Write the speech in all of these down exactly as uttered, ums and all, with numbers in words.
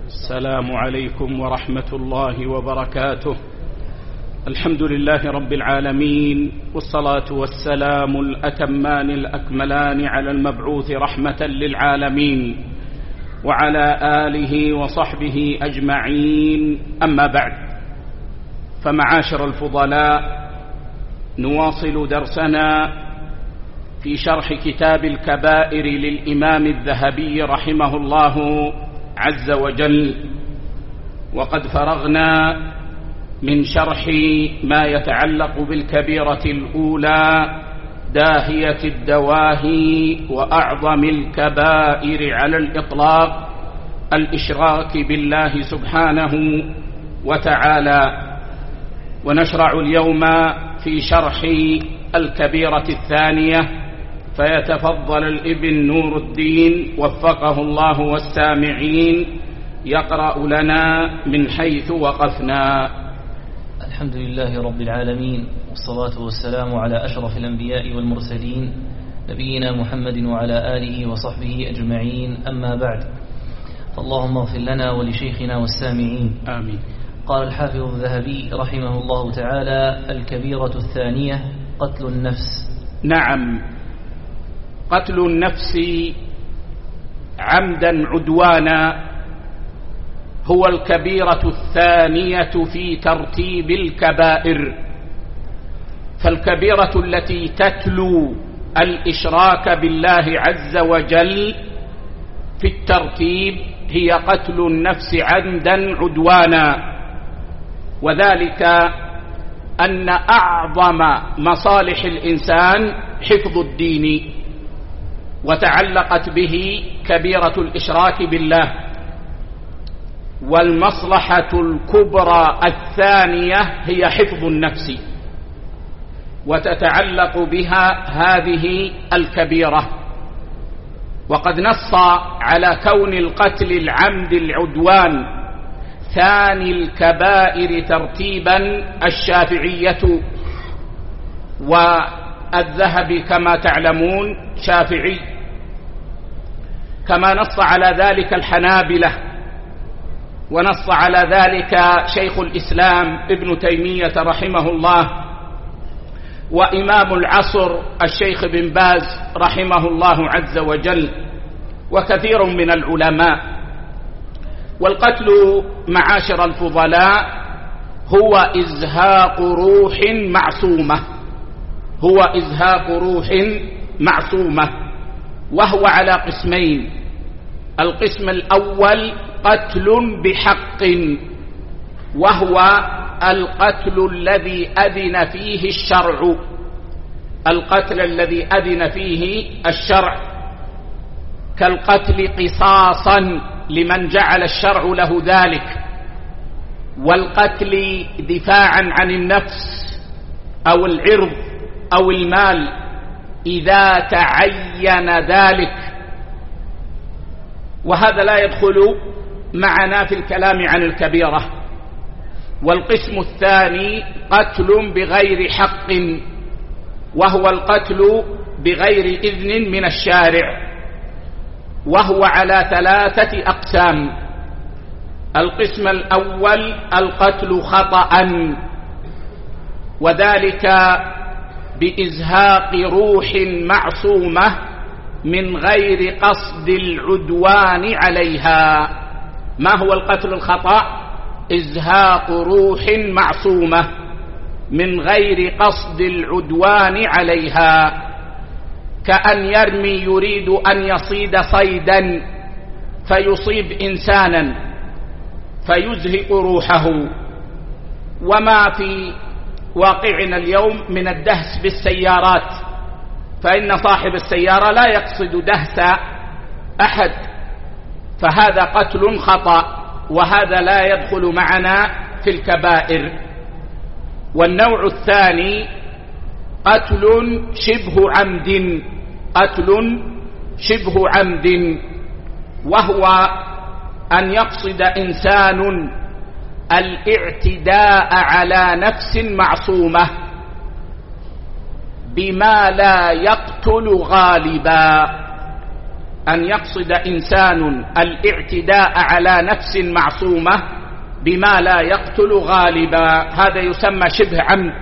السلام عليكم ورحمة الله وبركاته. الحمد لله رب العالمين، والصلاة والسلام الأتمان الأكملان على المبعوث رحمة للعالمين وعلى آله وصحبه أجمعين. أما بعد، فمعاشر الفضلاء، نواصل درسنا في شرح كتاب الكبائر للإمام الذهبي رحمه الله عز وجل، وقد فرغنا من شرح ما يتعلق بالكبيرة الأولى داهية الدواهي وأعظم الكبائر على الإطلاق، الإشراك بالله سبحانه وتعالى. ونشرع اليوم في شرح الكبيرة الثانية، فيتفضل الابن نور الدين وفقه الله والسامعين يقرأ لنا من حيث وقفنا. الحمد لله رب العالمين، والصلاة والسلام على أشرف الأنبياء والمرسلين نبينا محمد وعلى آله وصحبه أجمعين. أما بعد، فاللهم اغفر لنا ولشيخنا والسامعين. آمين. قال الحافظ الذهبي رحمه الله تعالى: الكبيرة الثانية قتل النفس. نعم، قتل النفس عمدا عدوانا هو الكبيرة الثانية في ترتيب الكبائر. فالكبيرة التي تتلو الإشراك بالله عز وجل في الترتيب هي قتل النفس عمدا عدوانا، وذلك أن أعظم مصالح الإنسان حفظ الدين، وتعلقت به كبيرة الإشراك بالله. والمصلحة الكبرى الثانية هي حفظ النفس، وتتعلق بها هذه الكبيرة. وقد نص على كون القتل العمد العدوان ثاني الكبائر ترتيبا الشافعية، والذهبي كما تعلمون شافعي، كما نص على ذلك الحنابلة، ونص على ذلك شيخ الإسلام ابن تيمية رحمه الله، وإمام العصر الشيخ بن باز رحمه الله عز وجل، وكثير من العلماء. والقتل معاشر الفضلاء هو إزهاق روح معصومة، هو إزهاق روح معصومة، وهو على قسمين. القسم الأول قتل بحق، وهو القتل الذي أذن فيه الشرع، القتل الذي أذن فيه الشرع، كالقتل قصاصا لمن جعل الشرع له ذلك، والقتل دفاعا عن النفس أو العرض أو المال إذا تعين ذلك. وهذا لا يدخل معنا في الكلام عن الكبيرة. والقسم الثاني قتل بغير حق، وهو القتل بغير إذن من الشارع، وهو على ثلاثة أقسام. القسم الأول القتل خطأ، وذلك بإزهاق روح معصومة من غير قصد العدوان عليها. ما هو القتل الخطأ؟ إزهاق روح معصومة من غير قصد العدوان عليها، كأن يرمي يريد أن يصيد صيدا فيصيب إنسانا فيزهق روحه. وما في واقعنا اليوم من الدهس بالسيارات، فإن صاحب السيارة لا يقصد دهس أحد، فهذا قتل خطأ، وهذا لا يدخل معنا في الكبائر. والنوع الثاني قتل شبه عمد، قتل شبه عمد، وهو أن يقصد إنسان الاعتداء على نفس معصومة بما لا يقتل غالبا، أن يقصد إنسان الاعتداء على نفس معصومة بما لا يقتل غالبا، هذا يسمى شبه عمد.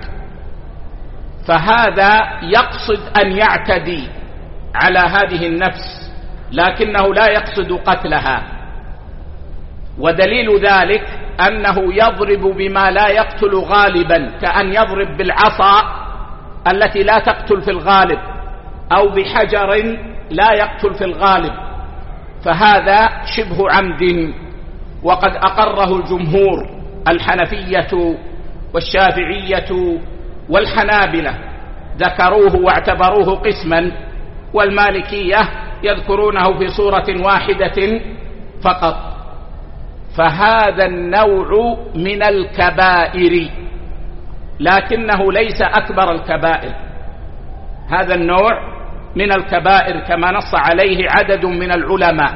فهذا يقصد أن يعتدي على هذه النفس لكنه لا يقصد قتلها، ودليل ذلك أنه يضرب بما لا يقتل غالبا، كأن يضرب بالعصا التي لا تقتل في الغالب أو بحجر لا يقتل في الغالب، فهذا شبه عمد. وقد أقره الجمهور الحنفية والشافعية والحنابلة، ذكروه واعتبروه قسما، والمالكية يذكرونه في صورة واحدة فقط. فهذا النوع من الكبائر لكنه ليس أكبر الكبائر، هذا النوع من الكبائر كما نص عليه عدد من العلماء،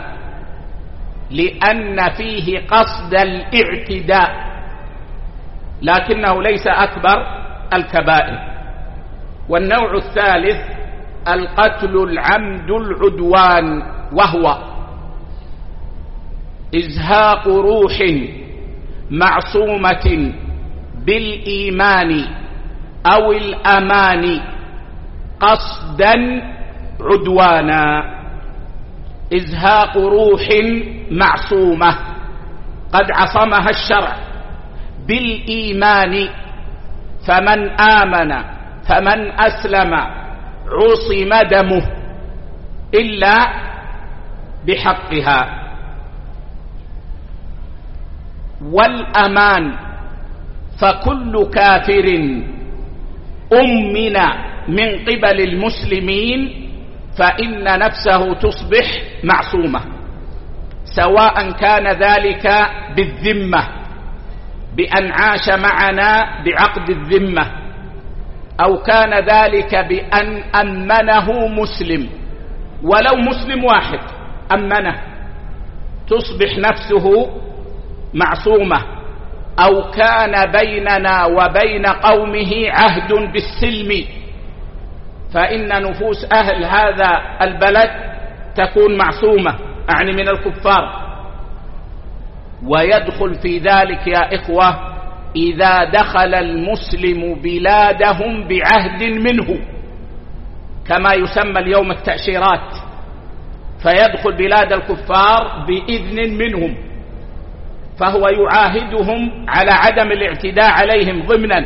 لأن فيه قصد الاعتداء لكنه ليس أكبر الكبائر. والنوع الثالث القتل العمد العدوان، وهو إزهاق روح معصومة بالإيمان أو الأمان قصدا عدوانا. إزهاق روح معصومة قد عصمها الشرع بالإيمان، فمن آمن فمن أسلم عصم دمه إلا بحقها. والأمان فكل كافر أمن من قبل المسلمين فإن نفسه تصبح معصومة، سواء كان ذلك بالذمة بأن عاش معنا بعقد الذمة، أو كان ذلك بأن أمنه مسلم، ولو مسلم واحد أمنه تصبح نفسه معصومة، أو كان بيننا وبين قومه عهد بالسلم فإن نفوس أهل هذا البلد تكون معصومة، أعني من الكفار. ويدخل في ذلك يا إخوة إذا دخل المسلم بلادهم بعهد منه، كما يسمى اليوم التأشيرات، فيدخل بلاد الكفار بإذن منهم، فهو يعاهدهم على عدم الاعتداء عليهم ضمنا،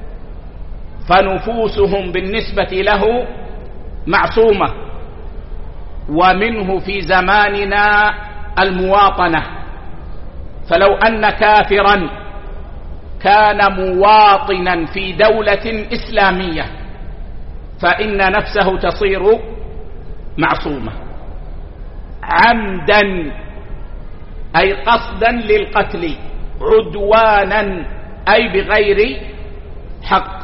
فنفوسهم بالنسبة له معصومة. ومنه في زماننا المواطنة، فلو أن كافرا كان مواطنا في دولة إسلامية فإن نفسه تصير معصومة عمدا، أي قصدا للقتل، عدوانا أي بغير حق.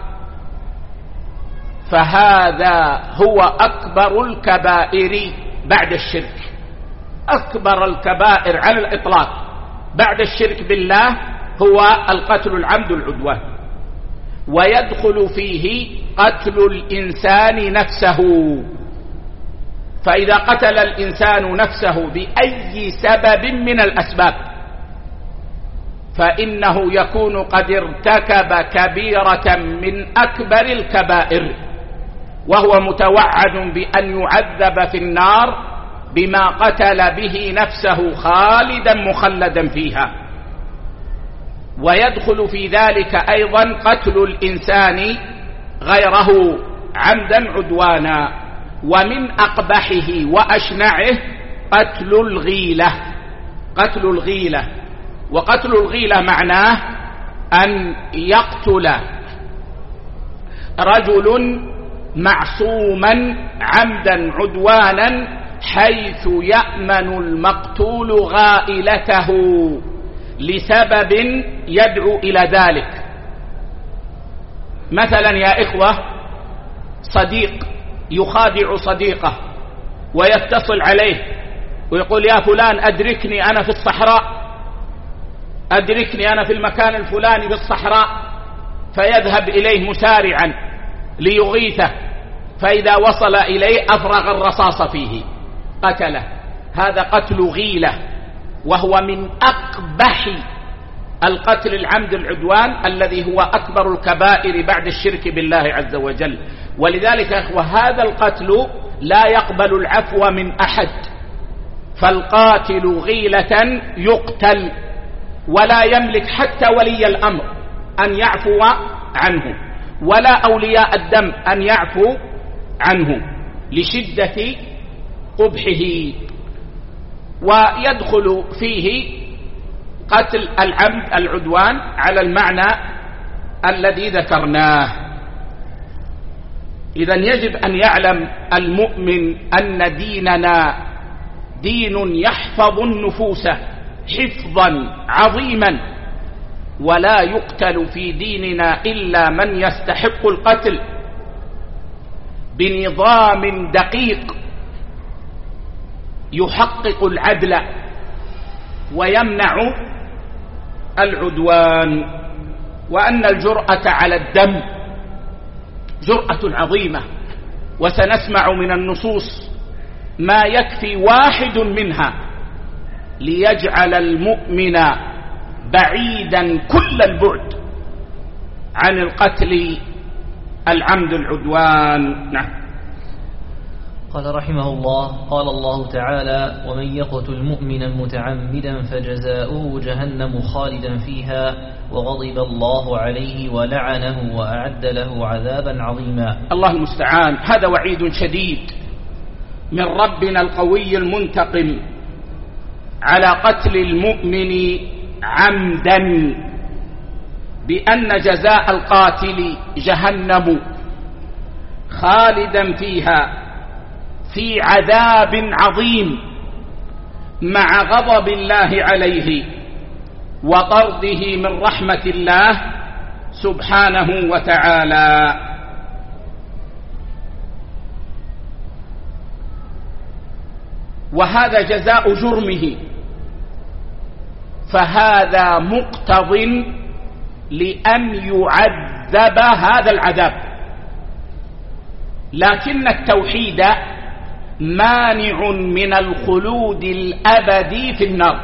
فهذا هو أكبر الكبائر بعد الشرك، أكبر الكبائر على الإطلاق بعد الشرك بالله هو القتل العمد العدوان. ويدخل فيه قتل الإنسان نفسه، فإذا قتل الإنسان نفسه بأي سبب من الأسباب فإنه يكون قد ارتكب كبيرة من أكبر الكبائر، وهو متوعد بأن يعذب في النار بما قتل به نفسه خالدا مخلدا فيها. ويدخل في ذلك أيضا قتل الإنسان غيره عمدا عدوانا. ومن أقبحه وأشنعه قتل الغيلة، قتل الغيلة. وقتل الغيلة معناه أن يقتل رجل معصوما عمدا عدوانا حيث يأمن المقتول غائلته لسبب يدعو إلى ذلك. مثلا يا إخوة، صديق يخادع صديقه ويتصل عليه ويقول يا فلان أدركني أنا في الصحراء، أدركني أنا في المكان الفلاني بالصحراء، فيذهب إليه مسارعا ليغيثه، فإذا وصل إليه أفرغ الرصاص فيه قتله. هذا قتل غيلة، وهو من أقبح القتل العمد العدوان الذي هو أكبر الكبائر بعد الشرك بالله عز وجل. ولذلك يا أخوة هذا القتل لا يقبل العفو من أحد، فالقاتل غيلة يقتل، ولا يملك حتى ولي الأمر أن يعفو عنه، ولا أولياء الدم أن يعفو عنه لشدة قبحه. ويدخل فيه قتل العمد العدوان على المعنى الذي ذكرناه. إذن يجب أن يعلم المؤمن أن ديننا دين يحفظ النفوس حفظا عظيما، ولا يقتل في ديننا إلا من يستحق القتل بنظام دقيق يحقق العدل ويمنع العدوان. وأن الجرأة على الدم جرأة عظيمة، وسنسمع من النصوص ما يكفي واحد منها ليجعل المؤمن بعيدا كل البعد عن القتل العمد العدوان. نعم. قال رحمه الله: قال الله تعالى: ومن يقتل مؤمنا متعمدا فجزاؤه جهنم خالدا فيها وغضب الله عليه ولعنه وأعد له عذابا عظيما. الله المستعان. هذا وعيد شديد من ربنا القوي المنتقم على قتل المؤمن عمدا، بأن جزاء القاتل جهنم خالدا فيها في عذاب عظيم مع غضب الله عليه وطرده من رحمة الله سبحانه وتعالى. وهذا جزاء جرمه، فهذا مقتض لأن يعذب هذا العذاب. لكن التوحيد مانع من الخلود الأبدي في النار،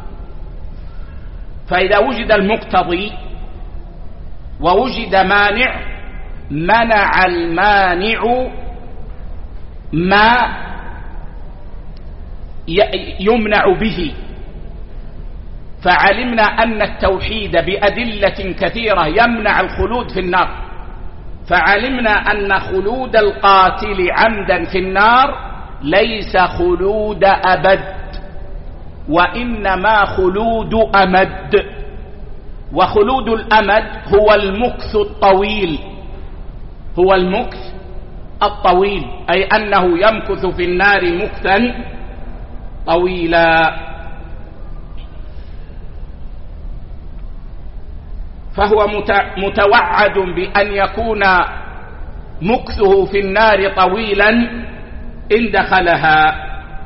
فإذا وجد المقتضي ووجد مانع منع المانع ما يمنع به. فعلمنا أن التوحيد بأدلة كثيرة يمنع الخلود في النار، فعلمنا أن خلود القاتل عمدا في النار ليس خلود أبد، وإنما خلود أمد. وخلود الأمد هو المكث الطويل، هو المكث الطويل، أي أنه يمكث في النار مكثا طويلا. فهو متوعد بأن يكون مكثه في النار طويلا إن دخلها.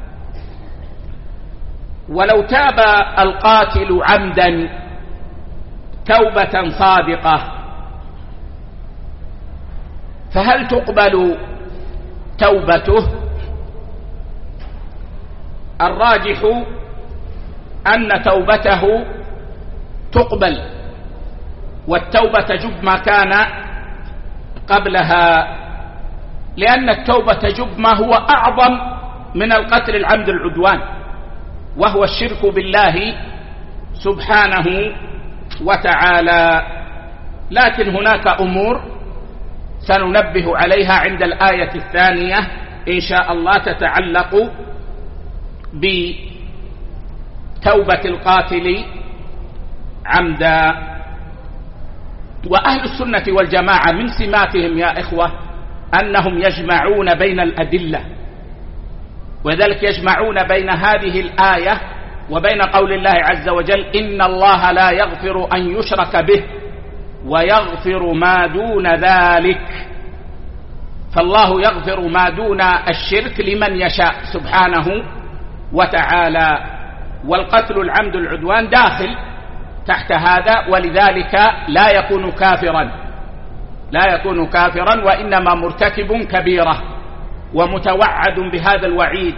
ولو تاب القاتل عمدا توبة صادقة فهل تقبل توبته؟ الراجح أن توبته تقبل، والتوبة تجب ما كان قبلها، لأن التوبة تجب ما هو أعظم من القتل العمد العدوان، وهو الشرك بالله سبحانه وتعالى. لكن هناك أمور سننبه عليها عند الآية الثانية إن شاء الله تتعلق بتوبة القاتل عمدا. وأهل السنة والجماعة من سماتهم يا إخوة أنهم يجمعون بين الأدلة، وذلك يجمعون بين هذه الآية وبين قول الله عز وجل: إن الله لا يغفر أن يشرك به ويغفر ما دون ذلك. فالله يغفر ما دون الشرك لمن يشاء سبحانه وتعالى، والقتل العمد العدوان داخل تحت هذا، ولذلك لا يكون كافرا، لا يكون كافرا وإنما مرتكب كبيرة ومتوعد بهذا الوعيد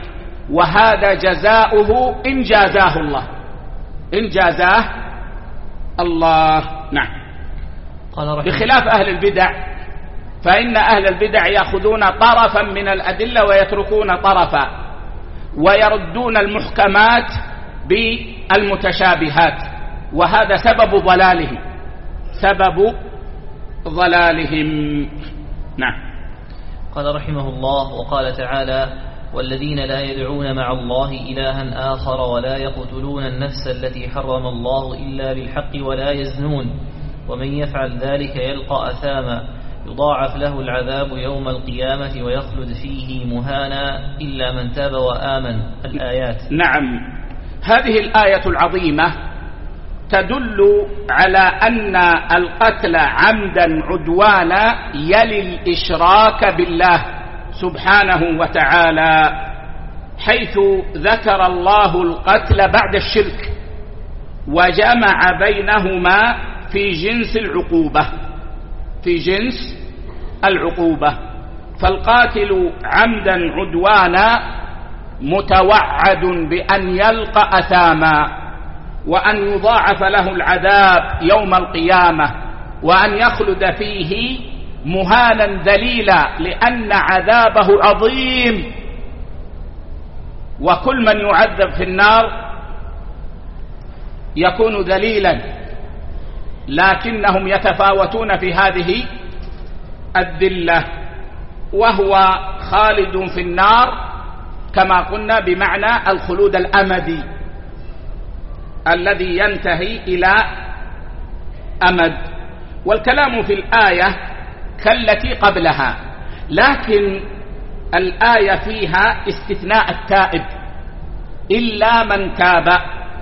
وهذا جزاؤه إن جازاه الله، إن جازاه الله. نعم. بخلاف أهل البدع، فإن أهل البدع يأخذون طرفا من الأدلة ويتركون طرفا، ويردون المحكمات بالمتشابهات، وهذا سبب ضلالهم، سبب ضلالهم. نعم. قال رحمه الله: وقال تعالى: والذين لا يدعون مع الله إلها آخر ولا يقتلون النفس التي حرم الله إلا بالحق ولا يزنون ومن يفعل ذلك يلقى أثاما يضاعف له العذاب يوم القيامة ويخلد فيه مهانا إلا من تاب وآمن. الآيات. نعم. هذه الآية العظيمة تدل على أن القتل عمدا عدوانا يلي الإشراك بالله سبحانه وتعالى، حيث ذكر الله القتل بعد الشرك وجمع بينهما في جنس العقوبة، في جنس العقوبة. فالقاتل عمدا عدوانا متوعد بأن يلقى أثاما، وأن يضاعف له العذاب يوم القيامة، وأن يخلد فيه مهانا ذليلا، لأن عذابه عظيم. وكل من يعذب في النار يكون ذليلا، لكنهم يتفاوتون في هذه الذلة، وهو خالد في النار كما قلنا بمعنى الخلود الأمدي الذي ينتهي إلى أمد. والكلام في الآية كالتي قبلها، لكن الآية فيها استثناء التائب إلا من تاب.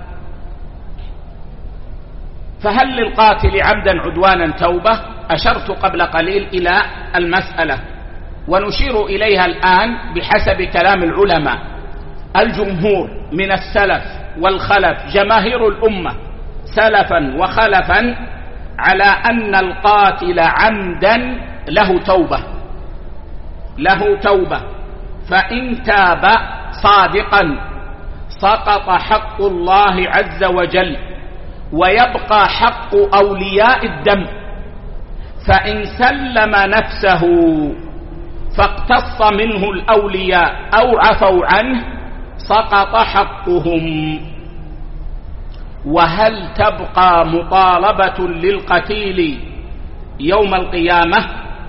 فهل للقاتل عمدا عدوانا توبة؟ أشرت قبل قليل إلى المسألة، ونشير إليها الآن بحسب كلام العلماء. الجمهور من السلف والخلف، جماهير الأمة سلفا وخلفا، على أن القاتل عمدا له توبة، له توبة، فإن تاب صادقا سقط حق الله عز وجل، ويبقى حق أولياء الدم. فإن سلم نفسه فاقتص منه الأولياء أو عفوا عنه سقط حقهم. وهل تبقى مطالبة للقتيل يوم القيامة؟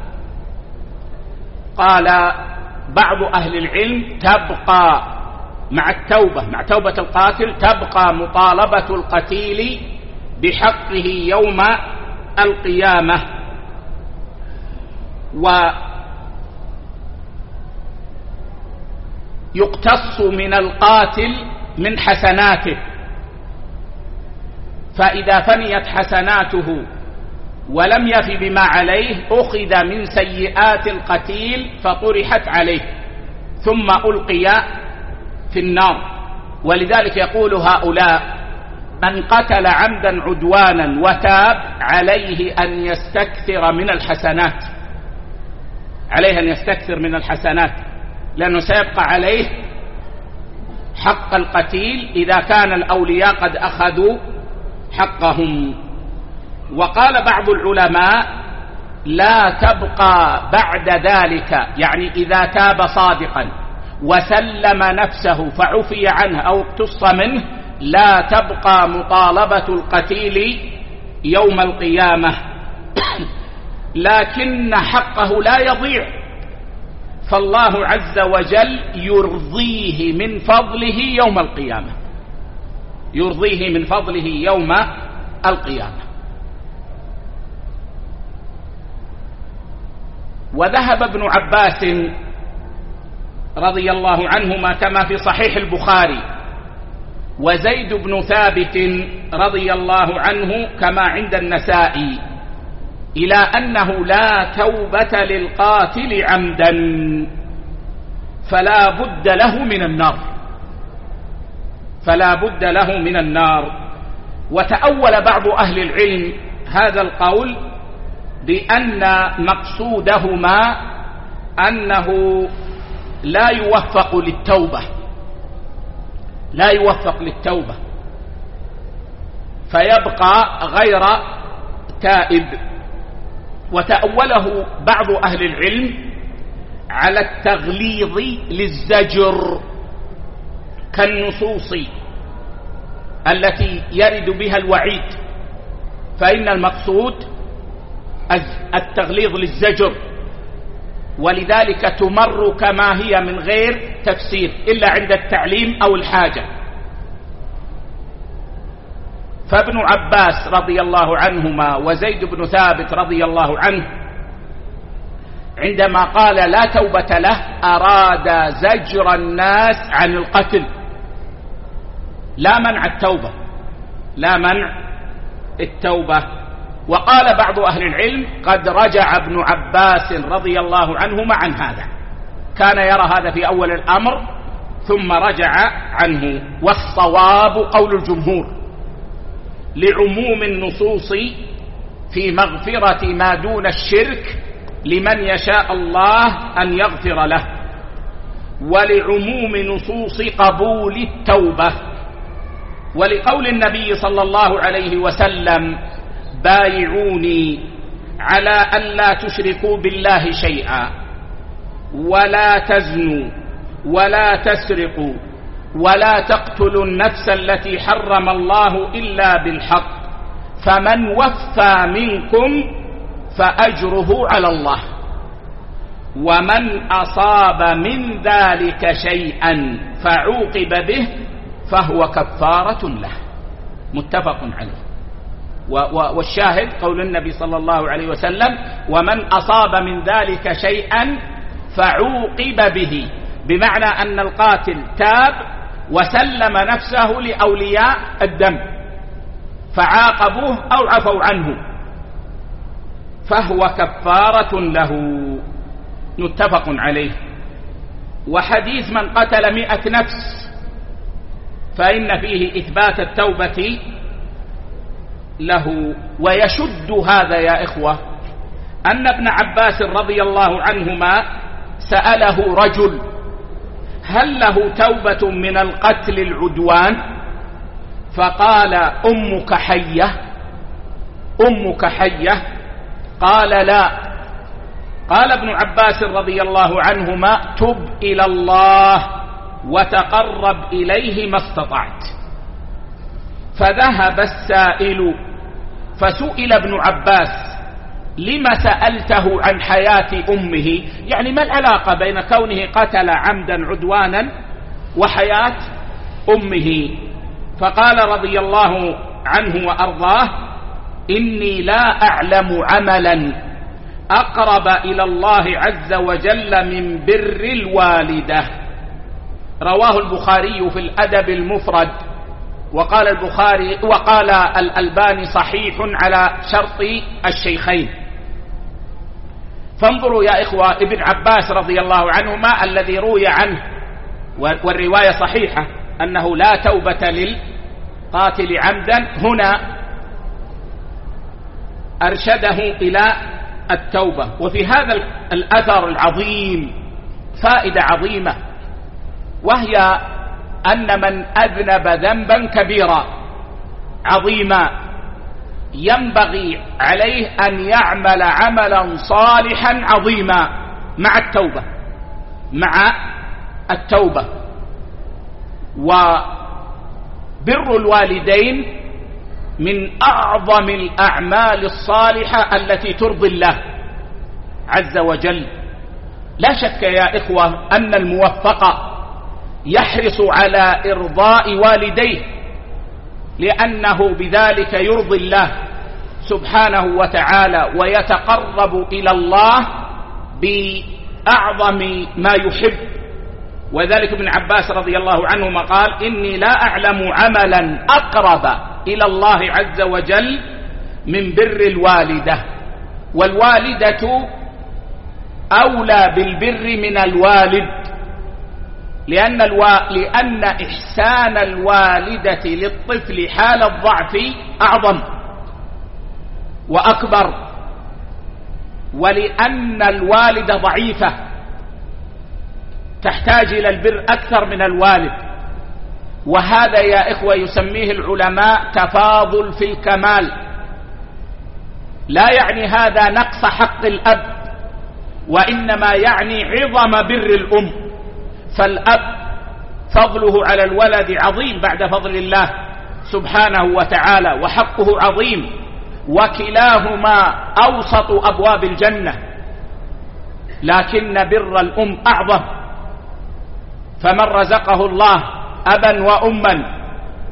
قال بعض أهل العلم تبقى مع التوبة، مع توبة القاتل تبقى مطالبة القتيل بحقه يوم القيامة. ويقتص من القاتل من حسناته، فإذا فنيت حسناته ولم يف بما عليه أخذ من سيئات القتيل فطرحت عليه ثم ألقي في النار. ولذلك يقول هؤلاء: من قتل عمدا عدوانا وتاب عليه أن يستكثر من الحسنات، عليه أن يستكثر من الحسنات، لأنه سيبقى عليه حق القتيل إذا كان الأولياء قد أخذوا حقهم. وقال بعض العلماء: لا تبقى بعد ذلك، يعني إذا تاب صادقا وسلم نفسه فعفي عنه أو اقتص منه، لا تبقى مطالبة القتيل يوم القيامة، لكن حقه لا يضيع، فالله عز وجل يرضيه من فضله يوم القيامة، يرضيه من فضله يوم القيامة. وذهب ابن عباس رضي الله عنهما كما في صحيح البخاري، وزيد بن ثابت رضي الله عنه كما عند النسائي، إلى أنه لا توبة للقاتل عمدا، فلا بد له من النار، فلا بد له من النار. وتأول بعض أهل العلم هذا القول بأن مقصودهما أنه لا يوفق للتوبة، لا يوفق للتوبة فيبقى غير تائب. وتأوله بعض أهل العلم على التغليظ للزجر كالنصوص التي يرد بها الوعيد، فإن المقصود التغليظ للزجر، ولذلك تمر كما هي من غير تفسير إلا عند التعليم أو الحاجة. فابن عباس رضي الله عنهما وزيد بن ثابت رضي الله عنه عندما قال لا توبة له أراد زجر الناس عن القتل، لا منع التوبة، لا منع التوبة. وقال بعض أهل العلم قد رجع ابن عباس رضي الله عنهما عن هذا، كان يرى هذا في أول الأمر ثم رجع عنه. والصواب قول الجمهور لعموم النصوص في مغفرة ما دون الشرك لمن يشاء الله أن يغفر له، ولعموم نصوص قبول التوبة، ولقول النبي صلى الله عليه وسلم بايعوني على أن لا تشركوا بالله شيئا ولا تزنوا ولا تسرقوا ولا تقتلوا النفس التي حرم الله إلا بالحق، فمن وفى منكم فأجره على الله، ومن أصاب من ذلك شيئا فعوقب به فهو كفارة له. متفق عليه. والشاهد قول النبي صلى الله عليه وسلم ومن أصاب من ذلك شيئا فعوقب به، بمعنى أن القاتل تاب وسلم نفسه لأولياء الدم فعاقبوه أو عفوا عنه فهو كفارة له. متفق عليه. وحديث من قتل مئة نفس فإن فيه إثبات التوبة له. ويشد هذا يا إخوة أن ابن عباس رضي الله عنهما سأله رجل هل له توبة من القتل العدوان؟ فقال أمك حية؟ أمك حية؟ قال لا. قال ابن عباس رضي الله عنهما تب إلى الله وتقرب إليه ما استطعت. فذهب السائل فسئل ابن عباس لما سألته عن حياة أمه، يعني ما العلاقة بين كونه قتل عمدا عدوانا وحياة أمه؟ فقال رضي الله عنه وأرضاه إني لا أعلم عملا أقرب إلى الله عز وجل من بر الوالدة. رواه البخاري في الأدب المفرد، وقال البخاري وقال الألباني صحيح على شرط الشيخين. فانظروا يا إخوة ابن عباس رضي الله عنهما الذي روي عنه والرواية صحيحة أنه لا توبة للقاتل عمدا، هنا أرشده إلى التوبة. وفي هذا الأثر العظيم فائدة عظيمة، وهي أن من أذنب ذنبا كبيرا عظيما ينبغي عليه أن يعمل عملا صالحا عظيما مع التوبة مع التوبة. وبر الوالدين من أعظم الأعمال الصالحة التي ترضي الله عز وجل. لا شك يا إخوة أن الموفق يحرص على إرضاء والديه، لأنه بذلك يرضي الله سبحانه وتعالى ويتقرب إلى الله بأعظم ما يحب. وذلك ابن عباس رضي الله عنهما قال إني لا أعلم عملا أقرب إلى الله عز وجل من بر الوالدة. والوالدة أولى بالبر من الوالد، لأن, الو... لأن إحسان الوالدة للطفل حال الضعف أعظم وأكبر، ولأن الوالدة ضعيفة تحتاج إلى البر أكثر من الوالد، وهذا يا إخوة يسميه العلماء تفاضل في الكمال. لا يعني هذا نقص حق الأب، وإنما يعني عظم بر الأم. فالأب فضله على الولد عظيم بعد فضل الله سبحانه وتعالى، وحقه عظيم، وكلاهما أوسط أبواب الجنة، لكن بر الأم أعظم. فمن رزقه الله أبا وأما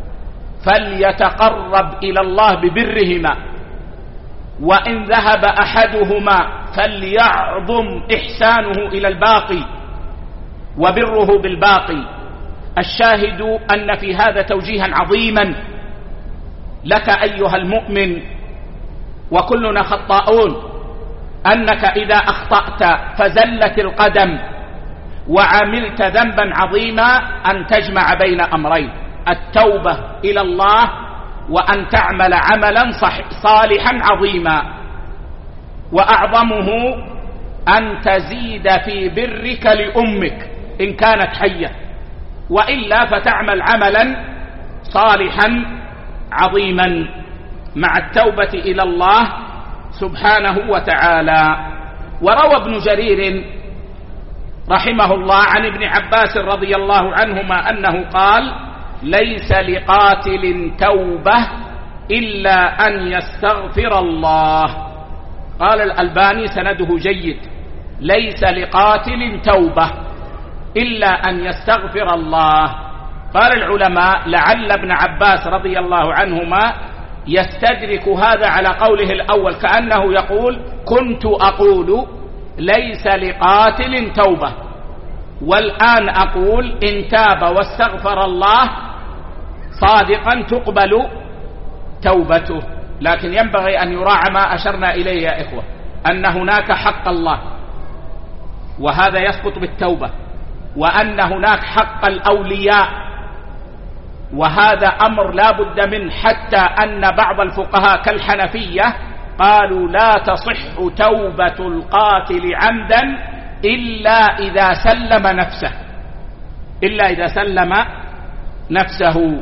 فليتقرب إلى الله ببرهما، وإن ذهب أحدهما فليعظم إحسانه إلى الباقي وبره بالباقي. الشاهد أن في هذا توجيها عظيما لك أيها المؤمن، وكلنا خطاؤون، أنك إذا أخطأت فزلت القدم وعملت ذنبا عظيما أن تجمع بين أمرين: التوبة إلى الله، وأن تعمل عملا صالحا عظيما. وأعظمه أن تزيد في برك لأمك إن كانت حية، وإلا فتعمل عملا صالحا عظيما مع التوبة إلى الله سبحانه وتعالى. وروى ابن جرير رحمه الله عن ابن عباس رضي الله عنهما أنه قال: ليس لقاتل توبة إلا أن يستغفر الله. قال الألباني سنده جيد: ليس لقاتل توبة إلا أن يستغفر الله. قال العلماء: لعل ابن عباس رضي الله عنهما يستدرك هذا على قوله الأول، كأنه يقول: كنت أقول ليس لقاتل توبة، والآن أقول إن تاب واستغفر الله صادقا تقبل توبته. لكن ينبغي أن يراعى ما أشرنا إليه يا إخوة، أن هناك حق الله وهذا يسقط بالتوبة، وأن هناك حق الأولياء وهذا أمر لا بد منه، حتى أن بعض الفقهاء كالحنفية قالوا: لا تصح توبة القاتل عمدا إلا إذا سلم نفسه، إلا إذا سلم نفسه.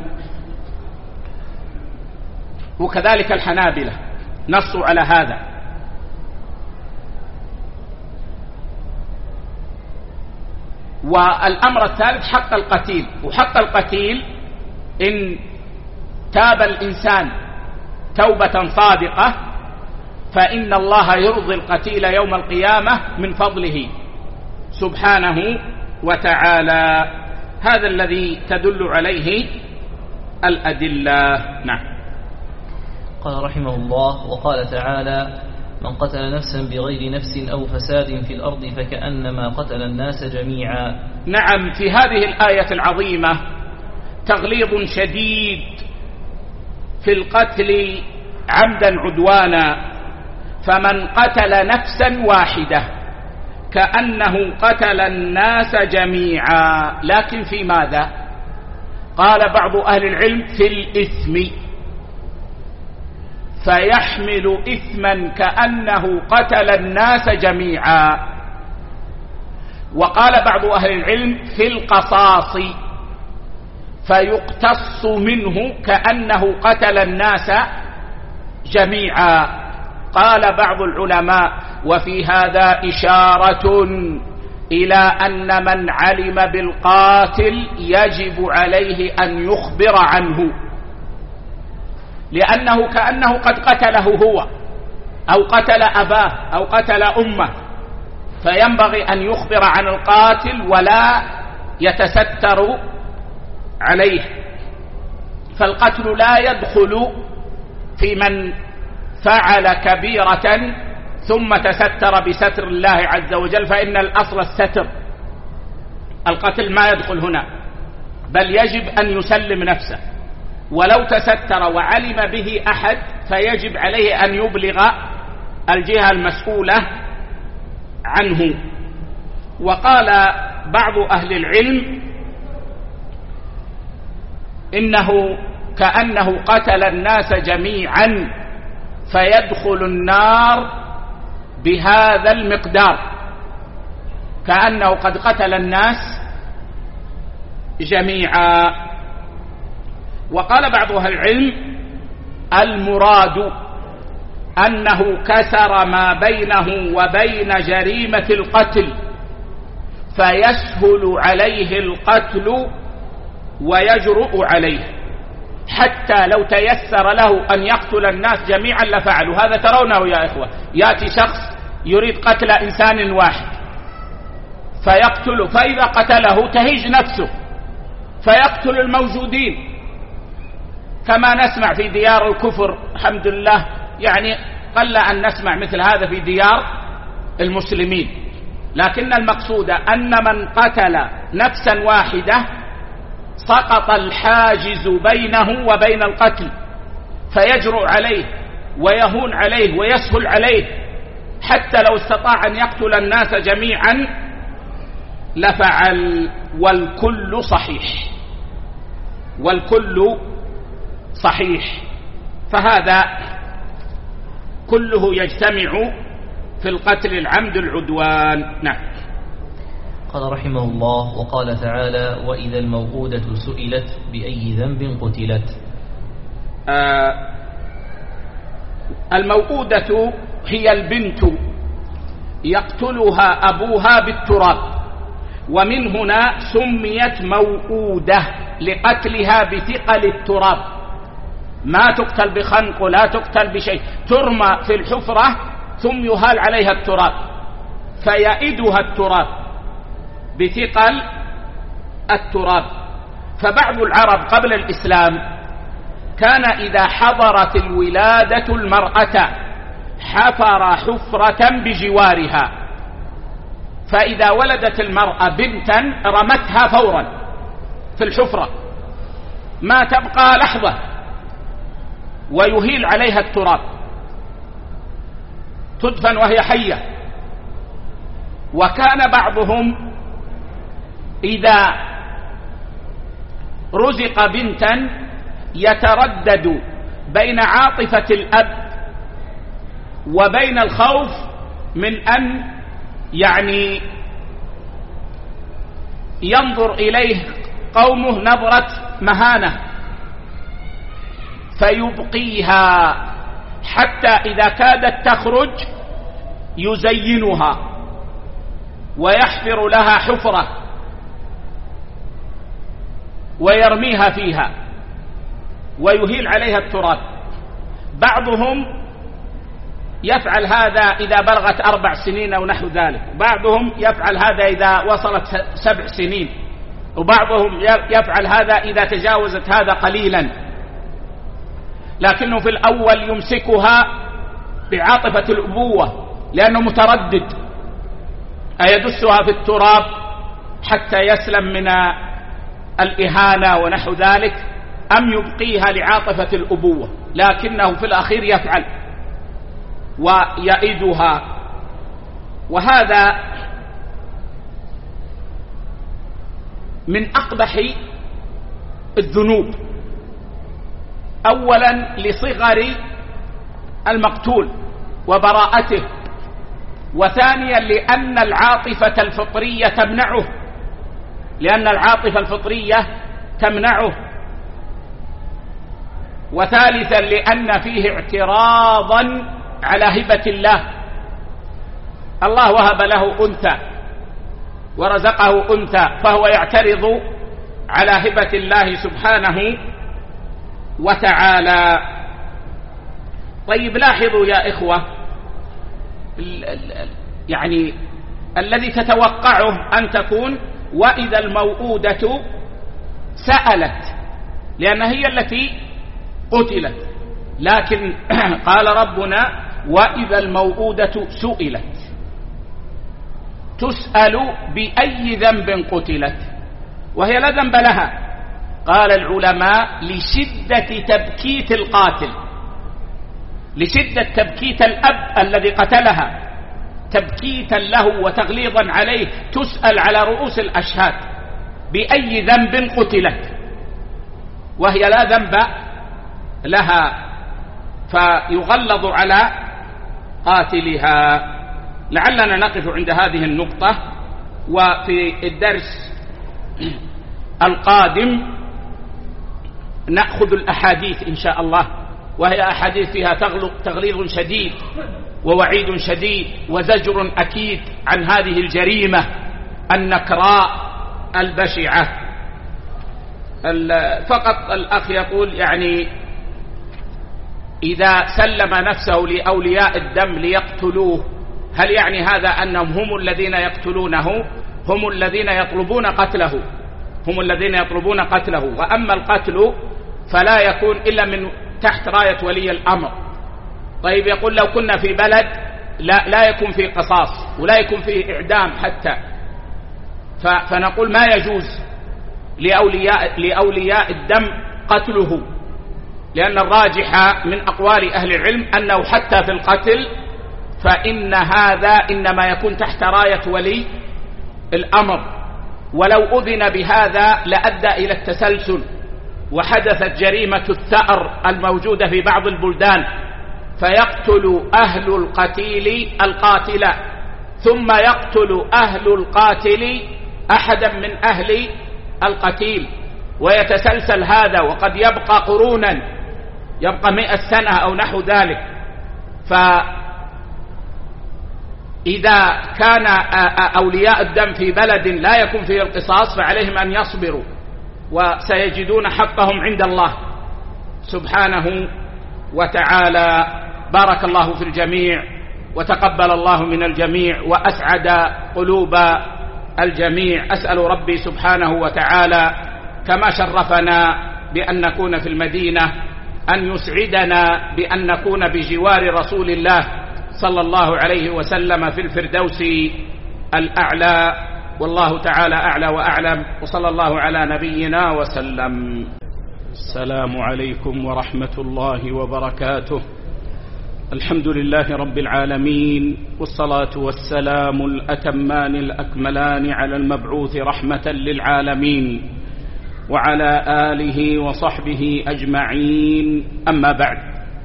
وكذلك الحنابلة نصوا على هذا. والأمر الثالث حق القتيل. وحق القتيل إن تاب الإنسان توبة صادقة فإن الله يرضي القتيل يوم القيامة من فضله سبحانه وتعالى. هذا الذي تدل عليه الأدلة. نعم. قال رحمه الله: وقال تعالى: من قتل نفسا بغير نفس أو فساد في الأرض فكأنما قتل الناس جميعا. نعم، في هذه الآية العظيمة تغليظ شديد في القتل عمدا عدوانا. فمن قتل نفسا واحدة كأنه قتل الناس جميعا. لكن في ماذا؟ قال بعض أهل العلم: في الإثم، فيحمل إثما كأنه قتل الناس جميعا. وقال بعض أهل العلم: في القصاص، فيقتص منه كأنه قتل الناس جميعا. قال بعض العلماء: وفي هذا إشارة إلى أن من علم بالقاتل يجب عليه أن يخبر عنه، لأنه كأنه قد قتله هو أو قتل أباه أو قتل أمه، فينبغي أن يخبر عن القاتل ولا يتستر عليه. فالقتل لا يدخل في من فعل كبيرة ثم تستر بستر الله عز وجل، فإن الأصل الستر. القتل ما يدخل هنا، بل يجب أن يسلم نفسه، ولو تستر وعلم به أحد فيجب عليه أن يبلغ الجهة المسؤولة عنه. وقال بعض أهل العلم: إنه كأنه قتل الناس جميعا فيدخل النار بهذا المقدار، كأنه قد قتل الناس جميعا. وقال بعض أهل العلم المراد أنه كسر ما بينه وبين جريمة القتل فيسهل عليه القتل ويجرؤ عليه، حتى لو تيسر له أن يقتل الناس جميعا لفعلوا. هذا ترونه يا إخوة، يأتي شخص يريد قتل إنسان واحد فيقتله، فإذا قتله تهيج نفسه فيقتل الموجودين، كما نسمع في ديار الكفر. الحمد لله يعني قل أن نسمع مثل هذا في ديار المسلمين، لكن المقصود أن من قتل نفسا واحدة سقط الحاجز بينه وبين القتل، فيجرؤ عليه ويهون عليه ويسهل عليه، حتى لو استطاع أن يقتل الناس جميعا لفعل. والكل صحيح، والكل صحيح، فهذا كله يجتمع في القتل العمد العدوان. نعم. قال رحمه الله: وقال تعالى: وإذا الموءودة سئلت بأي ذنب قتلت. آه الموءودة هي البنت يقتلها أبوها بالتراب، ومن هنا سميت موءودة لقتلها بثقل التراب، ما تقتل بخنق ولا تقتل بشيء، ترمى في الحفرة ثم يهال عليها التراب فيئدها التراب بثقل التراب. فبعض العرب قبل الإسلام كان إذا حضرت الولادة المرأة حفر حفرة بجوارها، فإذا ولدت المرأة بنتا رمتها فورا في الحفرة ما تبقى لحظة ويهيل عليها التراب، تدفن وهي حية. وكان بعضهم إذا رزق بنتا يتردد بين عاطفة الأب وبين الخوف من أن يعني ينظر إليه قومه نظرة مهانة، فيبقيها حتى إذا كادت تخرج يزينها ويحفر لها حفرة ويرميها فيها ويهيل عليها التراب. بعضهم يفعل هذا إذا بلغت أربع سنين أو نحو ذلك، بعضهم يفعل هذا إذا وصلت سبع سنين، وبعضهم يفعل هذا إذا تجاوزت هذا قليلا، لكنه في الأول يمسكها بعاطفة الأبوة لأنه متردد أيدسها في التراب حتى يسلم من الإهانة ونحو ذلك أم يبقيها لعاطفة الأبوة، لكنه في الأخير يفعل ويئدها. وهذا من أقبح الذنوب، أولا لصغر المقتول وبراءته، وثانيا لأن العاطفة الفطرية تمنعه، لأن العاطفة الفطرية تمنعه، وثالثا لأن فيه اعتراضا على هبة الله. الله وهب له أنثى ورزقه أنثى، فهو يعترض على هبة الله سبحانه وتعالى. طيب لاحظوا يا إخوة، يعني الذي تتوقعه أن تكون وإذا الموءودة سألت، لأن هي التي قتلت، لكن قال ربنا وإذا الموءودة سئلت، تسأل بأي ذنب قتلت وهي لا ذنب لها. قال العلماء لشدة تبكيت القاتل، لشدة تبكيت الأب الذي قتلها، تبكيتا له وتغليظا عليه، تسأل على رؤوس الأشهاد بأي ذنب قتلت وهي لا ذنب لها، فيغلظ على قاتلها. لعلنا نقف عند هذه النقطة، وفي الدرس القادم نأخذ الأحاديث إن شاء الله، وهي أحاديث فيها تغليظ شديد ووعيد شديد وزجر أكيد عن هذه الجريمة النكراء البشعة. فقط الأخ يقول يعني إذا سلم نفسه لأولياء الدم ليقتلوه، هل يعني هذا أنهم هم الذين يقتلونه؟ هم الذين يطلبون قتله، هم الذين يطلبون قتله. وأما القتل فلا يكون إلا من تحت راية ولي الأمر. طيب يقول لو كنا في بلد لا, لا يكون في قصاص ولا يكون في إعدام حتى، فنقول ما يجوز لأولياء, لأولياء الدم قتله، لأن الراجح من أقوال أهل العلم أنه حتى في القتل فإن هذا إنما يكون تحت راية ولي الأمر، ولو أذن بهذا لأدى إلى التسلسل وحدثت جريمة الثأر الموجودة في بعض البلدان، فيقتل أهل القتيل القاتل ثم يقتل أهل القاتل أحدا من أهل القتيل، ويتسلسل هذا وقد يبقى قرونا، يبقى مئة سنة أو نحو ذلك. فإذا كان أولياء الدم في بلد لا يكون فيه القصاص فعليهم أن يصبروا، وسيجدون حقهم عند الله سبحانه وتعالى. بارك الله في الجميع وتقبل الله من الجميع وأسعد قلوب الجميع. أسأل ربي سبحانه وتعالى كما شرفنا بأن نكون في المدينة أن يسعدنا بأن نكون بجوار رسول الله صلى الله عليه وسلم في الفردوس الأعلى، والله تعالى أعلى وأعلم، وصلى الله على نبينا وسلم. السلام عليكم ورحمة الله وبركاته. الحمد لله رب العالمين، والصلاة والسلام الأتمان الأكملان على المبعوث رحمة للعالمين وعلى آله وصحبه أجمعين. أما بعد،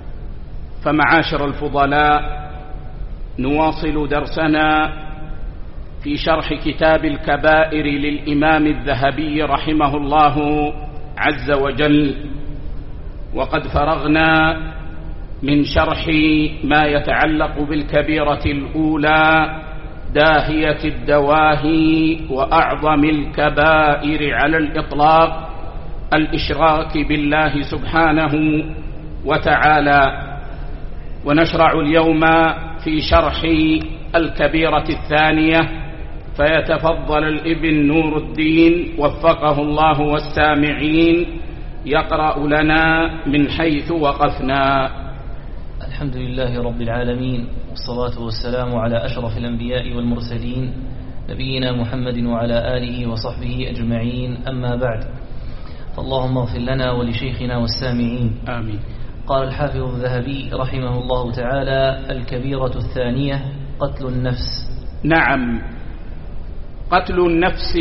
فمعاشر الفضلاء، نواصل درسنا في شرح كتاب الكبائر للإمام الذهبي رحمه الله عز وجل، وقد فرغنا من شرح ما يتعلق بالكبيرة الأولى داهية الدواهي وأعظم الكبائر على الإطلاق، الإشراك بالله سبحانه وتعالى. ونشرع اليوم في شرح الكبيرة الثانية، فيتفضل الابن نور الدين وفقه الله والسامعين يقرأ لنا من حيث وقفنا. الحمد لله رب العالمين، والصلاة والسلام على أشرف الأنبياء والمرسلين نبينا محمد وعلى آله وصحبه أجمعين. أما بعد، فاللهم اغفر لنا ولشيخنا والسامعين، آمين. قال الحافظ الذهبي رحمه الله تعالى: الكبيرة الثانية قتل النفس. نعم، قتل النفس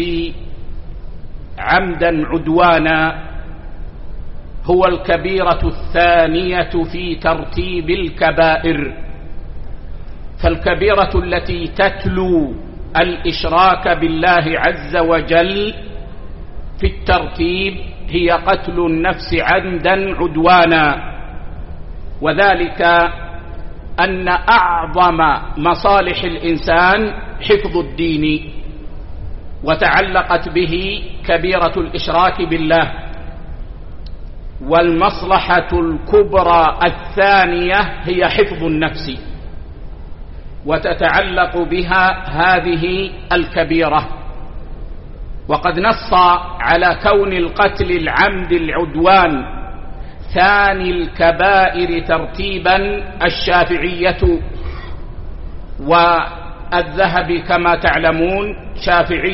عمدا عدوانا هو الكبيرة الثانية في ترتيب الكبائر. فالكبيرة التي تتلو الإشراك بالله عز وجل في الترتيب هي قتل النفس عمدا عدوانا، وذلك أن أعظم مصالح الإنسان حفظ الدين، وتعلقت به كبيرة الإشراك بالله. والمصلحة الكبرى الثانية هي حفظ النفس، وتتعلق بها هذه الكبيرة. وقد نص على كون القتل العمد العدوان ثاني الكبائر ترتيبا الشافعية، والذهبي كما تعلمون شافعي،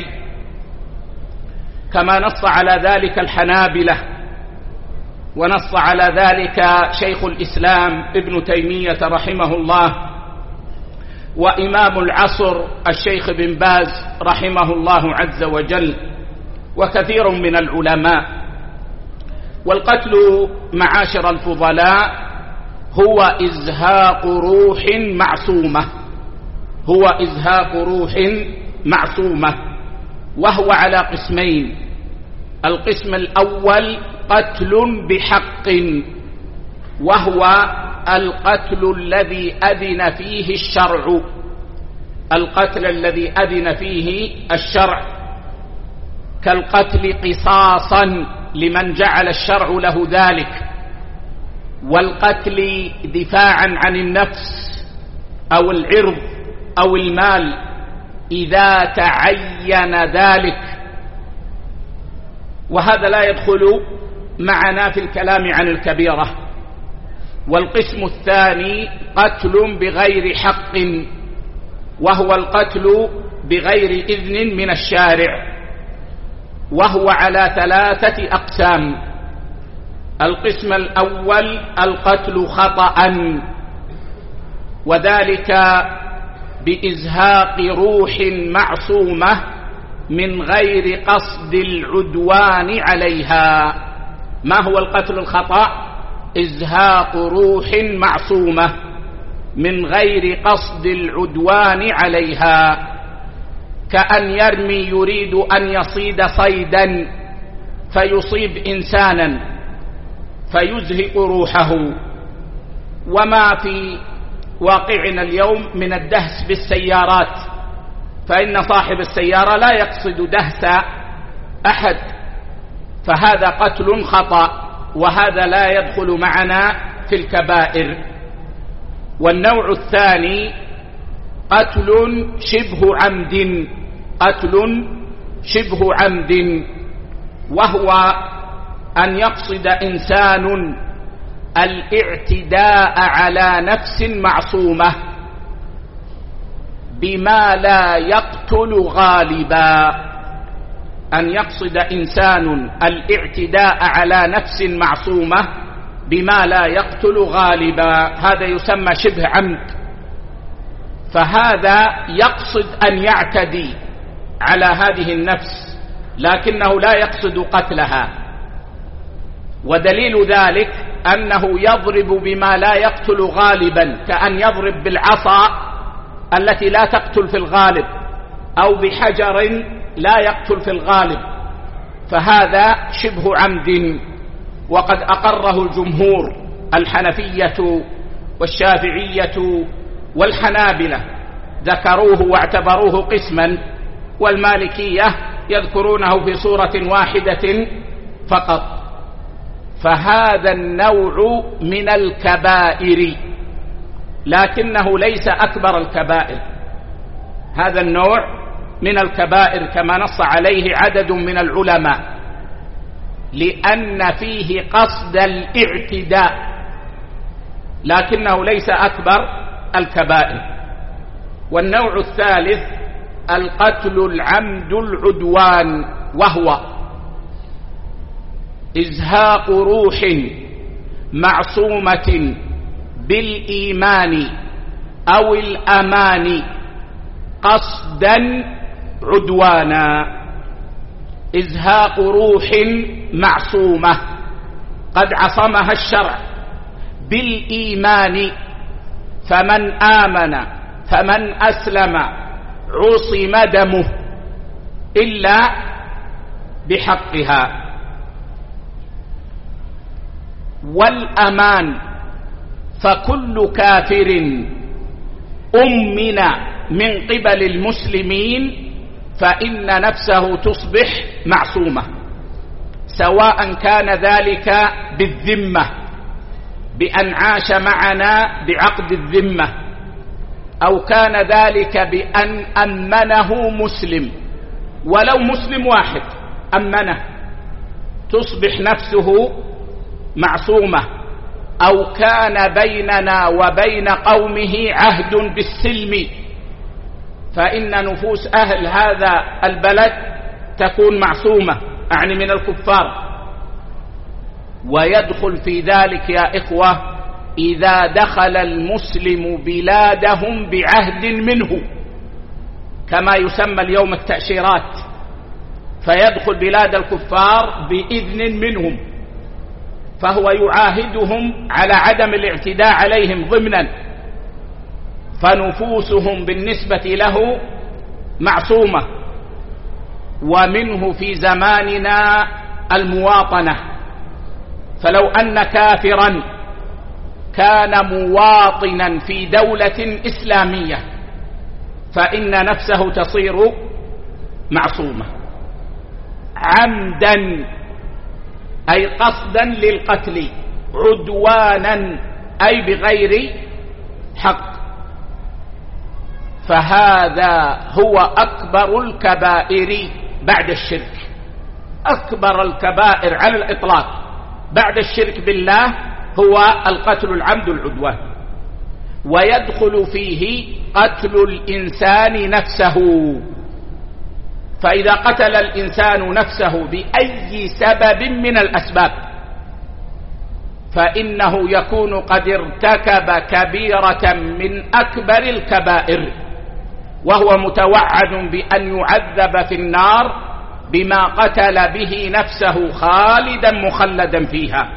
كما نص على ذلك الحنابلة، ونص على ذلك شيخ الإسلام ابن تيمية رحمه الله، وإمام العصر الشيخ بن باز رحمه الله عز وجل، وكثير من العلماء. والقتل معاشر الفضلاء هو إزهاق روح معصومة، هو إزهاق روح معصومة، وهو على قسمين. القسم الأول قتل بحق، وهو القتل الذي أذن فيه الشرع، القتل الذي أذن فيه الشرع، كالقتل قصاصا لمن جعل الشرع له ذلك، والقتل دفاعا عن النفس أو العرض أو المال إذا تعين ذلك، وهذا لا يدخل معنا في الكلام عن الكبيرة. والقسم الثاني قتل بغير حق، وهو القتل بغير إذن من الشارع، وهو على ثلاثة أقسام. القسم الأول القتل خطأ، وذلك بإزهاق روح معصومة من غير قصد العدوان عليها. ما هو القتل الخطأ؟ إزهاق روح معصومة من غير قصد العدوان عليها، كأن يرمي يريد أن يصيد صيدا فيصيب إنسانا فيزهق روحه، وما في واقعنا اليوم من الدهس بالسيارات، فإن صاحب السيارة لا يقصد دهس أحد، فهذا قتل خطأ، وهذا لا يدخل معنا في الكبائر. والنوع الثاني قتل شبه عمد، قتل شبه عمد، وهو أن يقصد إنسان الاعتداء على نفس معصومة بما لا يقتل غالبا، أن يقصد إنسان الاعتداء على نفس معصومة بما لا يقتل غالبا، هذا يسمى شبه عمد. فهذا يقصد أن يعتدي على هذه النفس لكنه لا يقصد قتلها، ودليل ذلك أنه يضرب بما لا يقتل غالبا، كأن يضرب بالعصا التي لا تقتل في الغالب، أو بحجر لا يقتل في الغالب، فهذا شبه عمد، وقد أقره الجمهور الحنفية والشافعية والحنابلة، ذكروه واعتبروه قسما، والمالكية يذكرونه في صورة واحدة فقط. فهذا النوع من الكبائر لكنه ليس أكبر الكبائر، هذا النوع من الكبائر كما نص عليه عدد من العلماء، لأن فيه قصد الاعتداء لكنه ليس أكبر الكبائر. والنوع الثالث القتل العمد العدوان، وهو إزهاق روح معصومة بالإيمان أو الأمان قصدا عدوانا. إزهاق روح معصومة قد عصمها الشرع بالإيمان، فمن آمن فمن أسلم عصم دمه إلا بحقها. والأمان فكل كافر أمن من قبل المسلمين فإن نفسه تصبح معصومة، سواء كان ذلك بالذمة بأن عاش معنا بعقد الذمة، أو كان ذلك بأن أمنه مسلم، ولو مسلم واحد أمنه تصبح نفسه معصومة، أو كان بيننا وبين قومه عهد بالسلم فإن نفوس أهل هذا البلد تكون معصومة، أعني من الكفار. ويدخل في ذلك يا إخوة إذا دخل المسلم بلادهم بعهد منه، كما يسمى اليوم التأشيرات، فيدخل بلاد الكفار بإذن منهم، فهو يعاهدهم على عدم الاعتداء عليهم ضمنا، فنفوسهم بالنسبة له معصومة. ومنه في زماننا المواطنة، فلو أن كافرا كان مواطنا في دولة إسلامية فإن نفسه تصير معصومة. عمدا أي قصدا للقتل، عدوانا أي بغير حق، فهذا هو أكبر الكبائر بعد الشرك. أكبر الكبائر على الإطلاق بعد الشرك بالله هو القتل العمد العدوان، ويدخل فيه قتل الإنسان نفسه. فإذا قتل الإنسان نفسه بأي سبب من الأسباب فإنه يكون قد ارتكب كبيرة من أكبر الكبائر، وهو متوعد بأن يعذب في النار بما قتل به نفسه خالدا مخلدا فيها.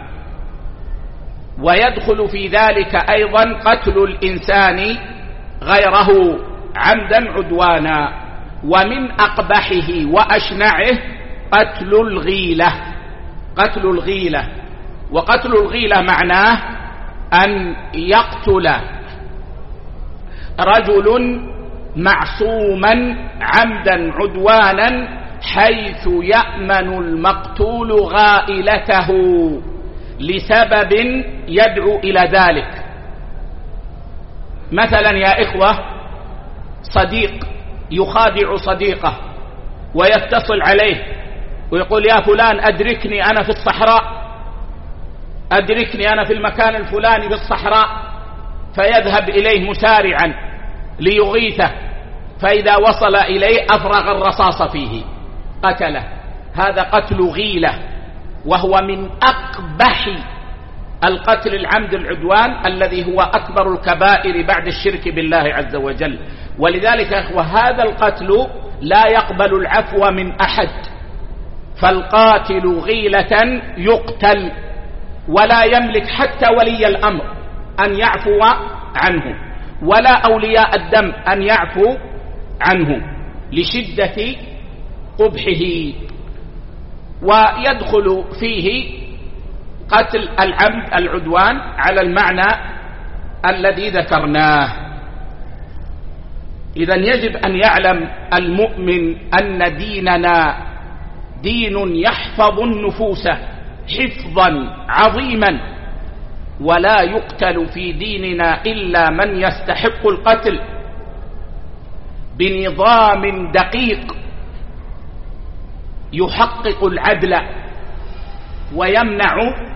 ويدخل في ذلك أيضا قتل الإنسان غيره عمدا عدوانا. ومن أقبحه وأشنعه قتل الغيلة. قتل الغيلة، وقتل الغيلة معناه أن يقتل رجل معصوما عمدا عدوانا حيث يأمن المقتول غائلته لسبب يدعو إلى ذلك. مثلا يا إخوة، صديق يخادع صديقه ويتصل عليه ويقول يا فلان أدركني أنا في الصحراء، أدركني أنا في المكان الفلاني بالصحراء، فيذهب إليه مسارعا ليغيثه، فإذا وصل إليه أفرغ الرصاص فيه قتله. هذا قتل غيلة، وهو من أقبح القتل العمد العدوان الذي هو أكبر الكبائر بعد الشرك بالله عز وجل. ولذلك يا أخوة هذا القتل لا يقبل العفو من أحد، فالقاتل غيلة يقتل، ولا يملك حتى ولي الأمر أن يعفو عنه، ولا أولياء الدم أن يعفو عنه لشدة قبحه. ويدخل فيه قتل العمد العدوان على المعنى الذي ذكرناه. إذن يجب أن يعلم المؤمن أن ديننا دين يحفظ النفوس حفظا عظيما، ولا يقتل في ديننا إلا من يستحق القتل بنظام دقيق يحقق العدل ويمنع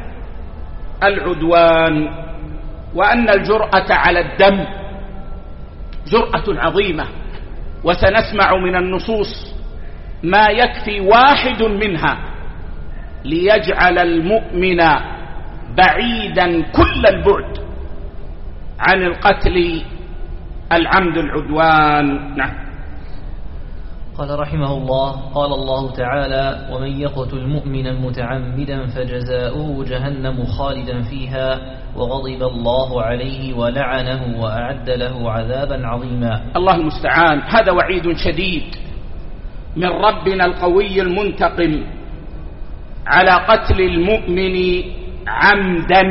العدوان. وأن الجرأة على الدم جرأة عظيمة، وسنسمع من النصوص ما يكفي واحد منها ليجعل المؤمن بعيدا كل البعد عن القتل العمد العدوان. نعم. قال رحمه الله: قال الله تعالى: ومن يقتل مؤمنا متعمدا فجزاؤه جهنم خالدا فيها وغضب الله عليه ولعنه وأعد له عذابا عظيما. الله المستعان. هذا وعيد شديد من ربنا القوي المنتقم على قتل المؤمن عمدا،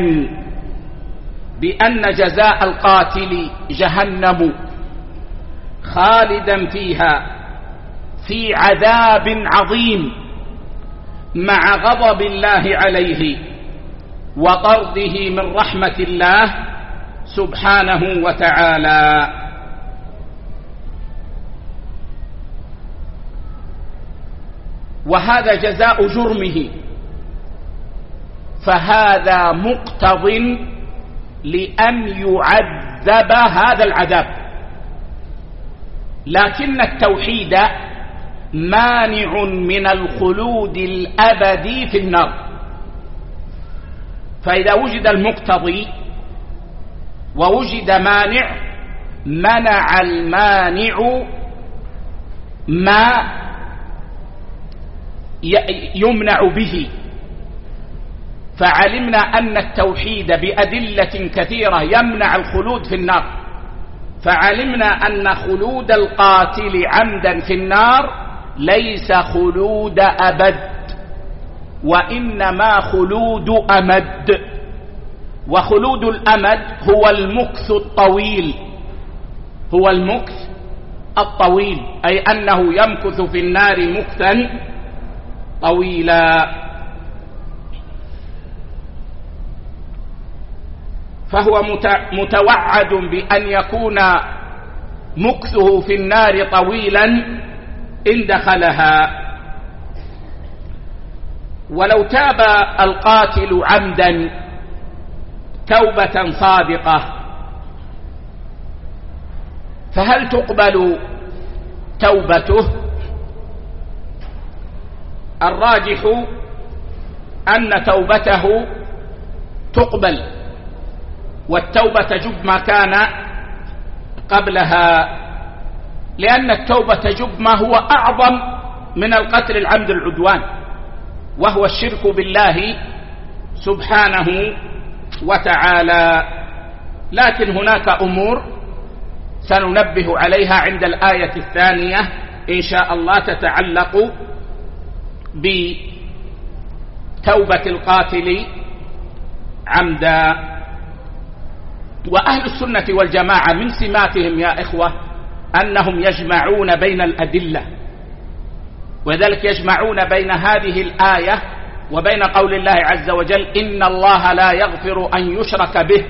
بأن جزاء القاتل جهنم خالدا فيها في عذاب عظيم مع غضب الله عليه وطرده من رحمة الله سبحانه وتعالى. وهذا جزاء جرمه، فهذا مقتض لأن يعذب هذا العذاب. لكن التوحيد مانع من الخلود الأبدي في النار، فإذا وجد المقتضي ووجد مانع منع المانع ما يمنع به. فعلمنا أن التوحيد بأدلة كثيرة يمنع الخلود في النار، فعلمنا أن خلود القاتل عمدا في النار ليس خلود أبد، وإنما خلود أمد، وخلود الأمد هو المكث الطويل، هو المكث الطويل، أي أنه يمكث في النار مكثا طويلا. فهو متوعد بأن يكون مكثه في النار طويلا إن دخلها. ولو تاب القاتل عمدا توبة صادقة فهل تقبل توبته؟ الراجح أن توبته تقبل، والتوبة تجب ما كان قبلها، لأن التوبة تجب ما هو أعظم من القتل العمد العدوان، وهو الشرك بالله سبحانه وتعالى. لكن هناك أمور سننبه عليها عند الآية الثانية إن شاء الله تتعلق بتوبة القاتل عمدا. وأهل السنة والجماعة من سماتهم يا إخوة أنهم يجمعون بين الأدلة، وذلك يجمعون بين هذه الآية وبين قول الله عز وجل إن الله لا يغفر أن يشرك به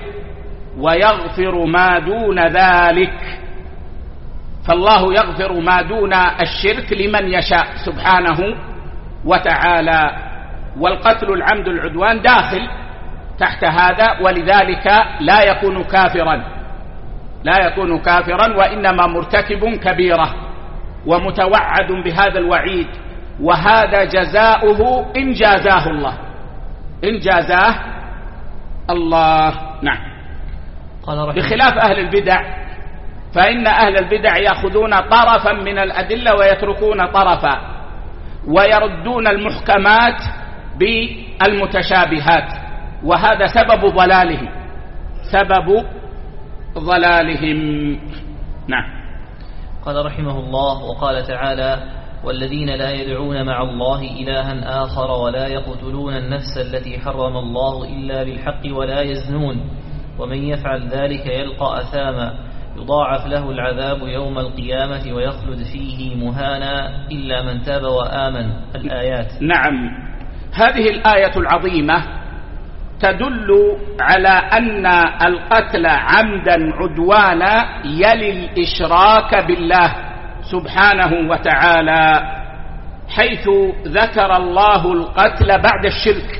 ويغفر ما دون ذلك. فالله يغفر ما دون الشرك لمن يشاء سبحانه وتعالى، والقتل العمد العدوان داخل تحت هذا، ولذلك لا يكون كافرا، لا يكون كافرا وإنما مرتكب كبيرة ومتوعد بهذا الوعيد، وهذا جزاؤه إن جازاه الله، إن جازاه الله. نعم. بخلاف أهل البدع، فإن أهل البدع يأخذون طرفا من الأدلة ويتركون طرفا، ويردون المحكمات بالمتشابهات، وهذا سبب ضلالهم، سبب ضلالهم. نعم. قال رحمه الله: وقال تعالى: والذين لا يدعون مع الله إلها آخر ولا يقتلون النفس التي حرم الله إلا بالحق ولا يزنون ومن يفعل ذلك يلقى أثاما يضاعف له العذاب يوم القيامة ويخلد فيه مهانا إلا من تاب وآمن. الآيات. نعم. هذه الآية العظيمة تدل على أن القتل عمدا عدوانا يلي الإشراك بالله سبحانه وتعالى، حيث ذكر الله القتل بعد الشرك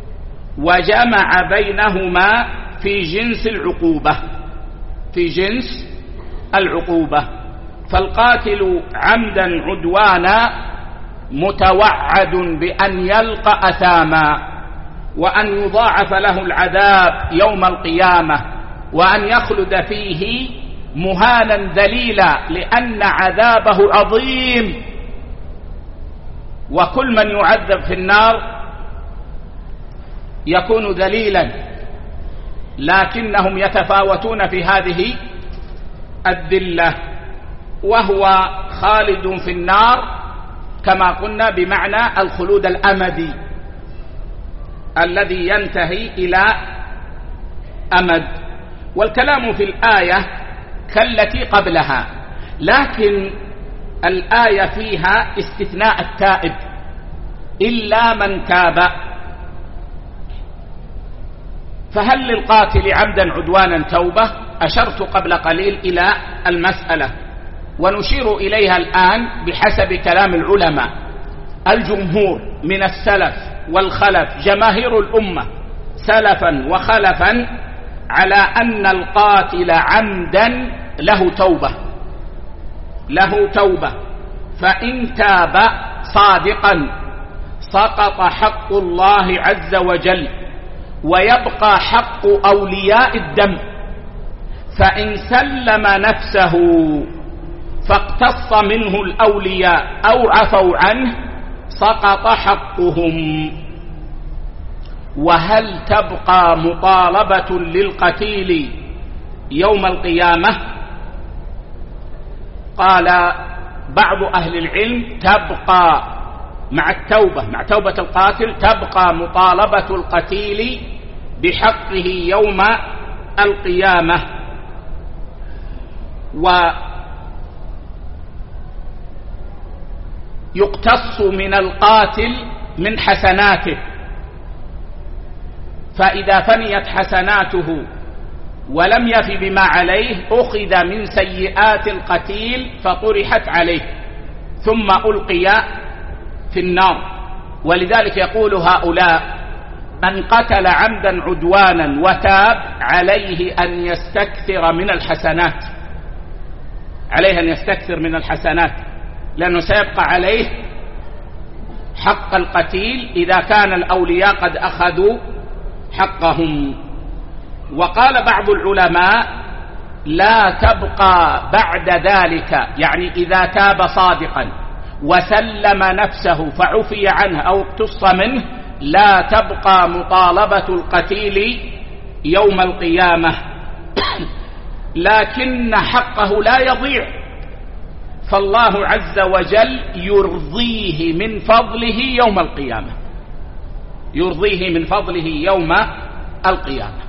وجمع بينهما في جنس العقوبة، في جنس العقوبة. فالقاتل عمدا عدوانا متوعد بأن يلقى أثاما، وأن يضاعف له العذاب يوم القيامة، وأن يخلد فيه مهانا ذليلا، لأن عذابه عظيم، وكل من يعذب في النار يكون ذليلا، لكنهم يتفاوتون في هذه الذلة، وهو خالد في النار كما قلنا بمعنى الخلود الأمدي الذي ينتهي إلى أمد. والكلام في الآية كالتي قبلها، لكن الآية فيها استثناء التائب إلا من تاب. فهل للقاتل عمدا عدوانا توبة؟ أشرت قبل قليل إلى المسألة ونشير إليها الآن بحسب كلام العلماء. الجمهور من السلف والخلف، جماهير الأمة سلفا وخلفا، على أن القاتل عمدا له توبة، له توبة، فإن تاب صادقا سقط حق الله عز وجل ويبقى حق أولياء الدم، فإن سلم نفسه فاقتص منه الأولياء أو عفوا عنه سقط حقهم. وهل تبقى مطالبة للقتيل يوم القيامة؟ قال بعض أهل العلم: تبقى مع التوبة، مع توبة القاتل تبقى مطالبة القتيل بحقه يوم القيامة. ويقتص من القاتل من حسناته، فإذا فنيت حسناته ولم يف بما عليه أخذ من سيئات القتيل فطرحت عليه ثم ألقي في النار. ولذلك يقول هؤلاء: من قتل عمدا عدوانا وتاب عليه أن يستكثر من الحسنات، عليه أن يستكثر من الحسنات، لأنه سيبقى عليه حق القتيل إذا كان الأولياء قد أخذوا حقهم. وقال بعض العلماء: لا تبقى بعد ذلك، يعني إذا تاب صادقا وسلم نفسه فعفي عنه أو اقتص منه، لا تبقى مطالبة القتيل يوم القيامة، لكن حقه لا يضيع، فالله عز وجل يرضيه من فضله يوم القيامة، يرضيه من فضله يوم القيامة.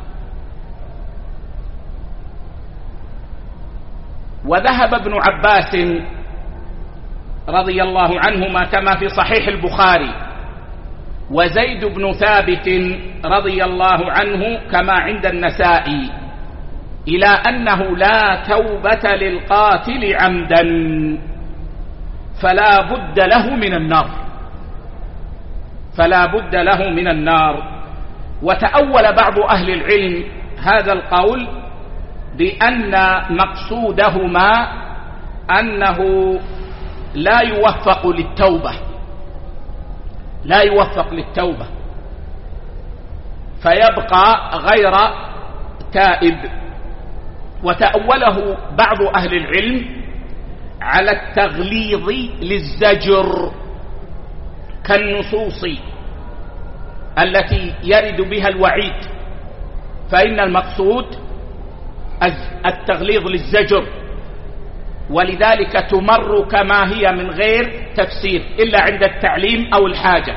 وذهب ابن عباس رضي الله عنهما كما في صحيح البخاري، وزيد بن ثابت رضي الله عنه كما عند النسائي، إلى أنه لا توبة للقاتل عمدا، فلا بد له من النار، فلا بد له من النار. وتأول بعض أهل العلم هذا القول بأن مقصودهما أنه لا يوفق للتوبة، لا يوفق للتوبة فيبقى غير تائب. وتأوله بعض أهل العلم على التغليظ للزجر كالنصوص التي يرد بها الوعيد، فإن المقصود التغليظ للزجر، ولذلك تمر كما هي من غير تفسير إلا عند التعليم أو الحاجة.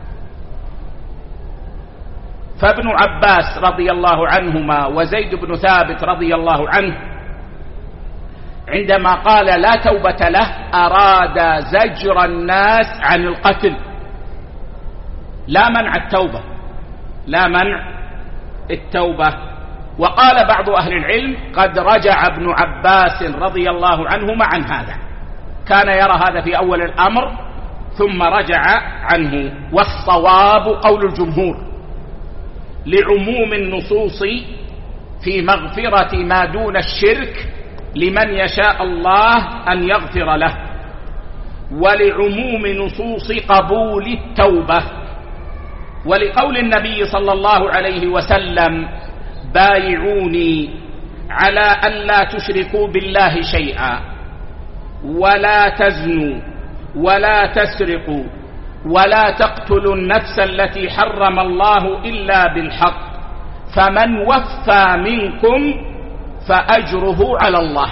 فابن عباس رضي الله عنهما وزيد بن ثابت رضي الله عنه عندما قال لا توبة له أراد زجر الناس عن القتل، لا منع التوبة، لا منع التوبة. وقال بعض أهل العلم قد رجع ابن عباس رضي الله عنهما عن هذا، كان يرى هذا في أول الأمر ثم رجع عنه. والصواب قول الجمهور لعموم النصوص في مغفرة ما دون الشرك لمن يشاء الله أن يغفر له، ولعموم نصوص قبول التوبة، ولقول النبي صلى الله عليه وسلم بايعوني على أن لا تشركوا بالله شيئا ولا تزنوا ولا تسرقوا ولا تقتلوا النفس التي حرم الله إلا بالحق، فمن وفى منكم فأجره على الله،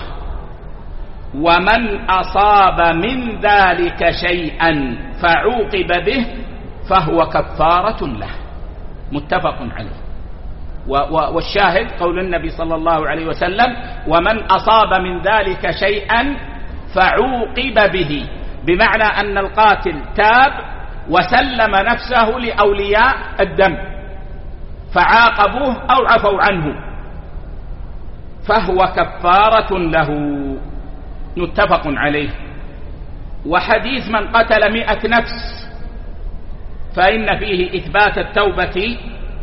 ومن أصاب من ذلك شيئا فعوقب به فهو كفارة له. متفق عليه. والشاهد قول النبي صلى الله عليه وسلم ومن أصاب من ذلك شيئا فعوقب به، بمعنى أن القاتل تاب وسلم نفسه لأولياء الدم فعاقبوه أو عفوا عنه فهو كفارة له. متفق عليه. وحديث من قتل مئة نفس فإن فيه إثبات التوبة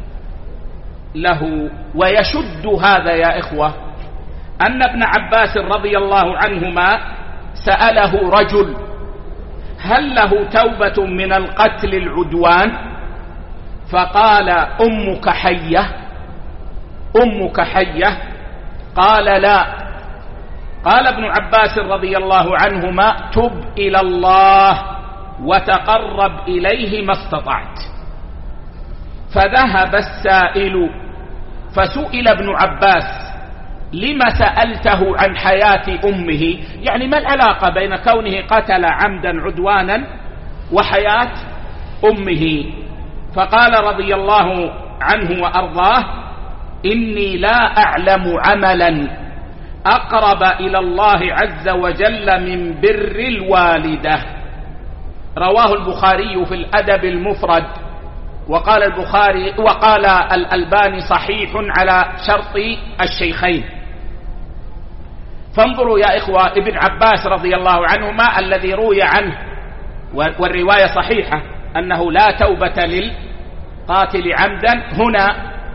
له. ويشد هذا يا إخوة أن ابن عباس رضي الله عنهما سأله رجل هل له توبة من القتل العدوان؟ فقال أمك حية؟ أمك حية؟ قال لا. قال ابن عباس رضي الله عنهما تب إلى الله وتقرب إليه ما استطعت. فذهب السائل فسئل ابن عباس لما سألته عن حياة أمه، يعني ما العلاقة بين كونه قتل عمدا عدوانا وحياة أمه. فقال رضي الله عنه وأرضاه: إني لا أعلم عملا أقرب إلى الله عز وجل من بر الوالدة. رواه البخاري في الأدب المفرد، وقال البخاري وقال الألباني صحيح على شرط الشيخين. فانظروا يا إخوة، ابن عباس رضي الله عنهما الذي روي عنه والرواية صحيحة أنه لا توبة للقاتل عمدا، هنا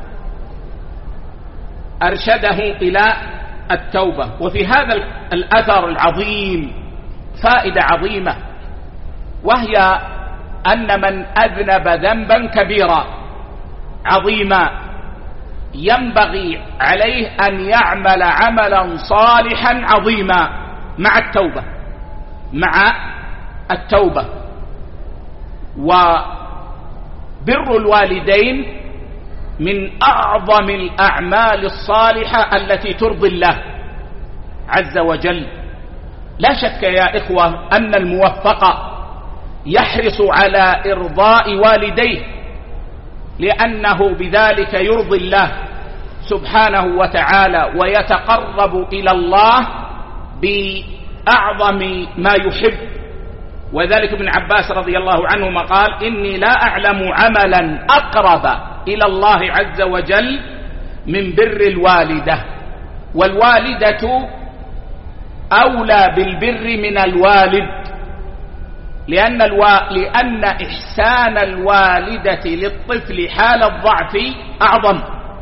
أرشده إلى التوبة. وفي هذا الأثر العظيم فائدة عظيمة، وهي أن من أذنب ذنبا كبيرا عظيما ينبغي عليه أن يعمل عملا صالحا عظيما مع التوبة مع التوبة وبر الوالدين من أعظم الأعمال الصالحة التي ترضي الله عز وجل. لا شك يا إخوة أن الموفق يحرص على إرضاء والديه، لأنه بذلك يرضي الله سبحانه وتعالى ويتقرب إلى الله بأعظم ما يحب. وذلك ابن عباس رضي الله عنهما قال: إني لا أعلم عملا أقرب إلى الله عز وجل من بر الوالدة. والوالدة أولى بالبر من الوالد، لأن, الو... لأن إحسان الوالدة للطفل حال الضعف أعظم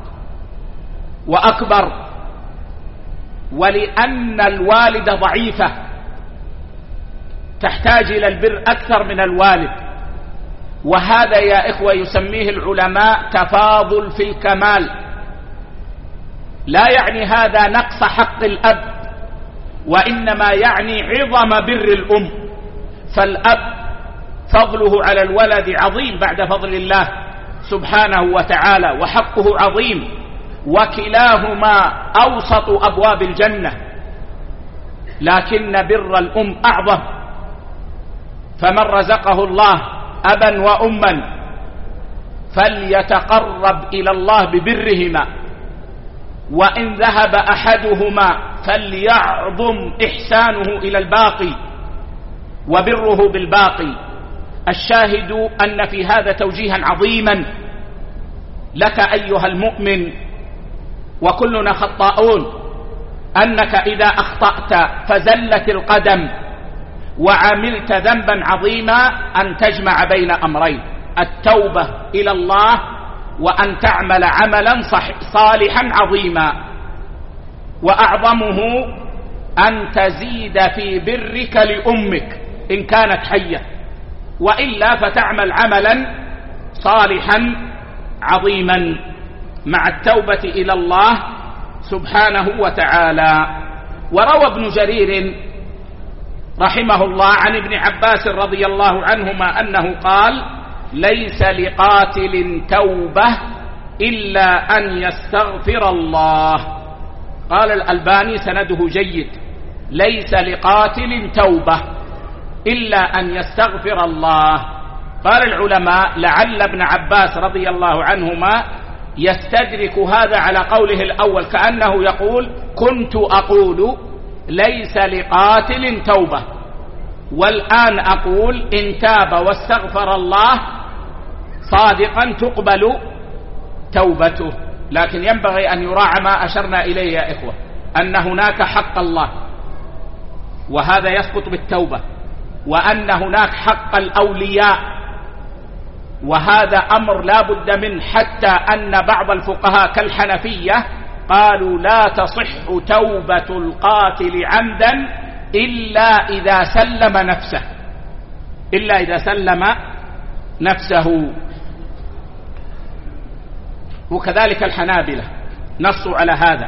وأكبر، ولأن الوالدة ضعيفة تحتاج إلى البر أكثر من الوالد. وهذا يا إخوة يسميه العلماء تفاضل في الكمال. لا يعني هذا نقص حق الأب، وإنما يعني عظم بر الأم. فالأب فضله على الولد عظيم بعد فضل الله سبحانه وتعالى، وحقه عظيم، وكلاهما أوسط أبواب الجنة، لكن بر الأم أعظم. فمن رزقه الله أبا وأما فليتقرب إلى الله ببرهما، وإن ذهب أحدهما فليعظم إحسانه إلى الباقي وبره بالباقي. الشاهد أن في هذا توجيها عظيما لك أيها المؤمن، وكلنا خطاؤون، أنك إذا أخطأت فزلت القدم وعملت ذنبا عظيما أن تجمع بين أمرين: التوبة إلى الله، وأن تعمل عملا صالحا عظيما. وأعظمه أن تزيد في برك لأمك إن كانت حية، وإلا فتعمل عملا صالحا عظيما مع التوبة إلى الله سبحانه وتعالى. وروى ابن جرير رحمه الله عن ابن عباس رضي الله عنهما أنه قال: ليس لقاتل توبة إلا أن يستغفر الله. قال الألباني سنده جيد: ليس لقاتل توبة إلا أن يستغفر الله. قال العلماء: لعل ابن عباس رضي الله عنهما يستدرك هذا على قوله الأول، كأنه يقول: كنت أقول ليس لقاتل توبة، والآن أقول إن تاب واستغفر الله صادقا تقبل توبته. لكن ينبغي أن يراعى ما أشرنا إليه يا إخوة، أن هناك حق الله وهذا يسقط بالتوبة، وأن هناك حق الأولياء وهذا أمر لا بد منه، حتى أن بعض الفقهاء كالحنفية قالوا لا تصح توبة القاتل عمدا إلا إذا سلم نفسه إلا إذا سلم نفسه وكذلك الحنابلة نصوا على هذا.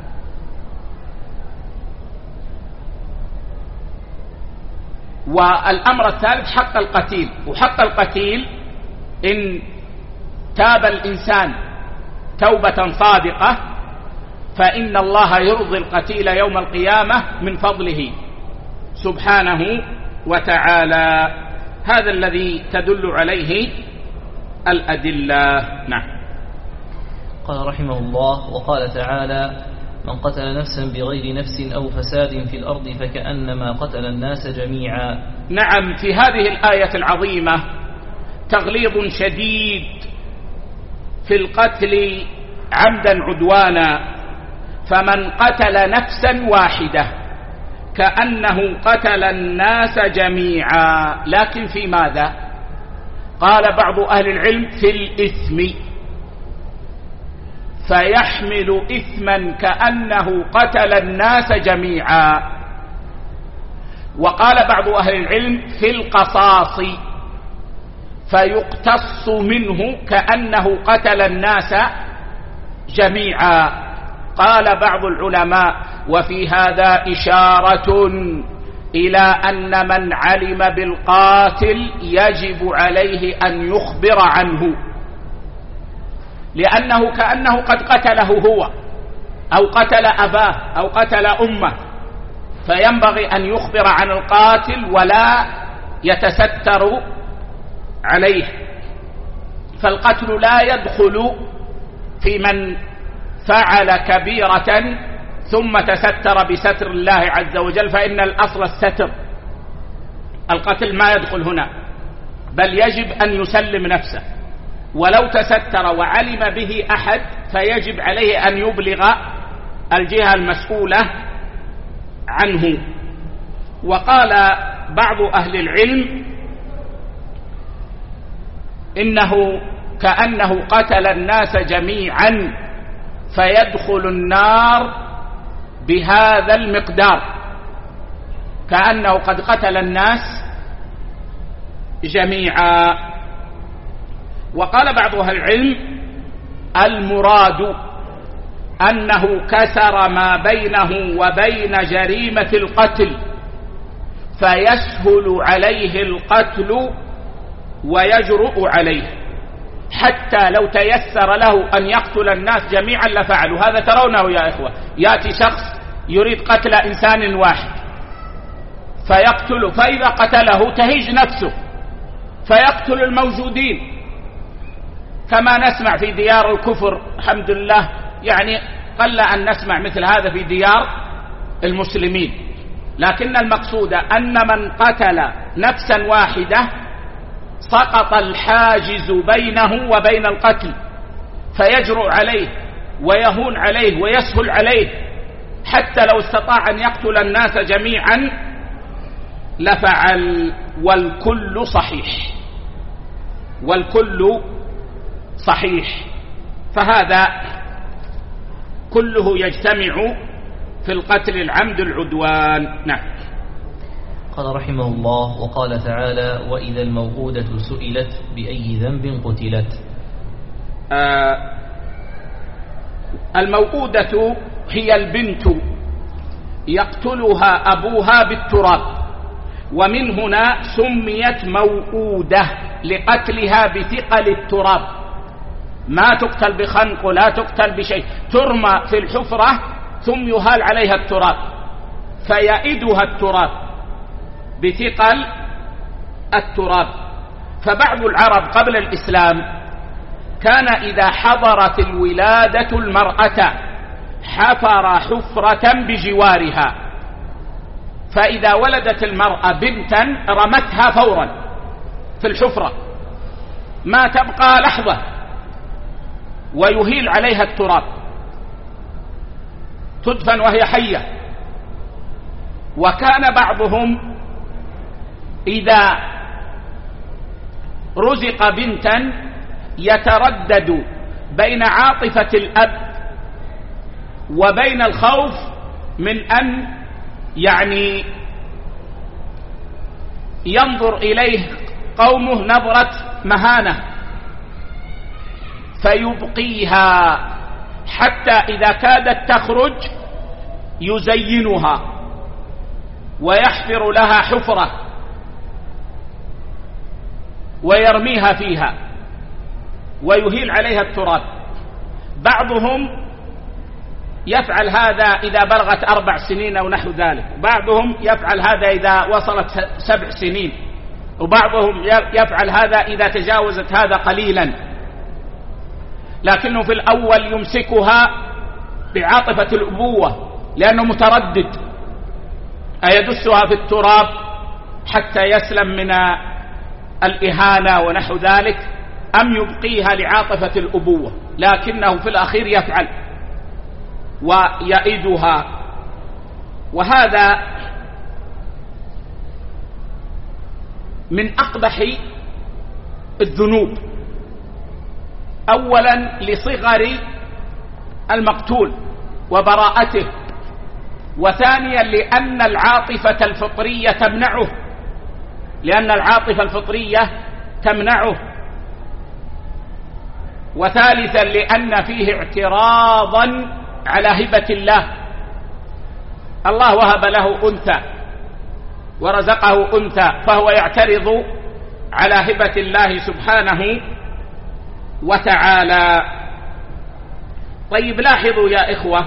والأمر الثالث حق القتيل. وحق القتيل إن تاب الإنسان توبة صادقة فإن الله يرضي القتيل يوم القيامة من فضله سبحانه وتعالى. هذا الذي تدل عليه الأدلة. نعم. قال رحمه الله: وقال تعالى: من قتل نفسا بغير نفس أو فساد في الأرض فكأنما قتل الناس جميعا. نعم، في هذه الآية العظيمة تغليظ شديد في القتل عمدا عدوانا. فمن قتل نفسا واحدة كأنه قتل الناس جميعا، لكن في ماذا؟ قال بعض أهل العلم: في الإثم، فيحمل إثما كأنه قتل الناس جميعا. وقال بعض أهل العلم: في القصاص، فيقتص منه كأنه قتل الناس جميعا. قال بعض العلماء: وفي هذا إشارة إلى أن من علم بالقاتل يجب عليه أن يخبر عنه، لأنه كأنه قد قتله هو أو قتل أباه أو قتل أمه، فينبغي أن يخبر عن القاتل ولا يتستر عليه. فالقتل لا يدخل في من فعل كبيرة ثم تستر بستر الله عز وجل، فإن الأصل الستر. القتل ما يدخل هنا، بل يجب أن يسلم نفسه، ولو تستر وعلم به أحد فيجب عليه أن يبلغ الجهة المسؤولة عنه. وقال بعض أهل العلم: إنه كأنه قتل الناس جميعا فيدخل النار بهذا المقدار، كأنه قد قتل الناس جميعا. وقال بعض أهل العلم: المراد أنه كسر ما بينه وبين جريمة القتل فيسهل عليه القتل ويجرؤ عليه، حتى لو تيسر له أن يقتل الناس جميعا لفعلوا. هذا ترونه يا إخوة، يأتي شخص يريد قتل إنسان واحد فيقتله، فإذا قتله تهيج نفسه فيقتل الموجودين، كما نسمع في ديار الكفر. الحمد لله، يعني قل أن نسمع مثل هذا في ديار المسلمين، لكن المقصود أن من قتل نفسا واحدة سقط الحاجز بينه وبين القتل، فيجرؤ عليه ويهون عليه ويسهل عليه، حتى لو استطاع أن يقتل الناس جميعا لفعل. والكل صحيح، والكل صحيح، فهذا كله يجتمع في القتل العمد العدوان. نعم. قال رحمه الله: وقال تعالى: وإذا الموءودة سئلت بأي ذنب قتلت. آه الموءودة هي البنت يقتلها أبوها بالتراب، ومن هنا سميت موءودة لقتلها بثقل التراب، ما تقتل بخنق ولا تقتل بشيء، ترمى في الحفرة ثم يهال عليها التراب فيئدها التراب بثقل التراب. فبعض العرب قبل الإسلام كان إذا حضرت الولادة المرأة حفر حفرة بجوارها، فإذا ولدت المرأة بنتا رمتها فورا في الحفرة ما تبقى لحظة، ويهيل عليها التراب، تدفن وهي حية. وكان بعضهم إذا رزق بنتا يتردد بين عاطفة الأب وبين الخوف من أن يعني ينظر إليه قومه نظرة مهانة، فيبقيها حتى إذا كادت تخرج يزينها ويحفر لها حفرة ويرميها فيها ويهيل عليها التراب. بعضهم يفعل هذا إذا بلغت أربع سنين أو نحو ذلك، بعضهم يفعل هذا إذا وصلت سبع سنين وبعضهم يفعل هذا إذا تجاوزت هذا قليلا، لكنه في الأول يمسكها بعاطفة الأبوة لأنه متردد أيدسها في التراب حتى يسلم من الإهانة ونحو ذلك أم يبقيها لعاطفة الأبوة، لكنه في الأخير يفعل ويئدها. وهذا من أقبح الذنوب، أولا لصغر المقتول وبراءته، وثانيا لأن العاطفة الفطرية تمنعه لأن العاطفة الفطرية تمنعه وثالثا لأن فيه اعتراضا على هبة الله. الله وهب له أنثى ورزقه أنثى، فهو يعترض على هبة الله سبحانه وتعالى. طيب لاحظوا يا إخوة،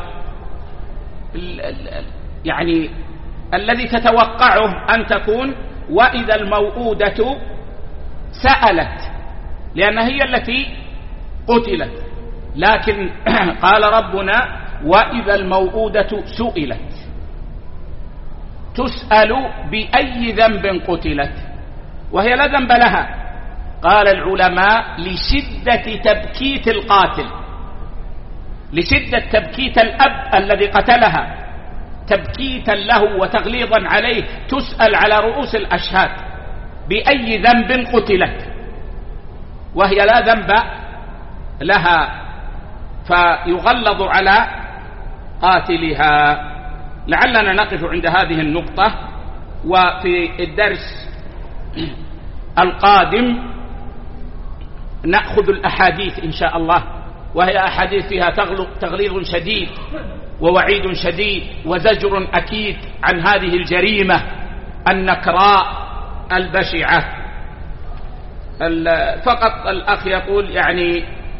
يعني الذي تتوقعه أن تكون وإذا الموءودة سألت، لأن هي التي قتلت، لكن قال ربنا وإذا الموءودة سئلت، تسأل بأي ذنب قتلت وهي لا ذنب لها. قال العلماء لشدة تبكيت القاتل، لشدة تبكيت الأب الذي قتلها تبكيتا له وتغليظا عليه، تسأل على رؤوس الأشهاد بأي ذنب قتلت وهي لا ذنب لها، فيغلظ على قاتلها. لعلنا نقف عند هذه النقطة، وفي الدرس القادم نأخذ الأحاديث إن شاء الله، وهي أحاديث فيها تغليظ شديد ووعيد شديد وزجر أكيد عن هذه الجريمة النكراء البشعة. فقط الأخ يقول يعني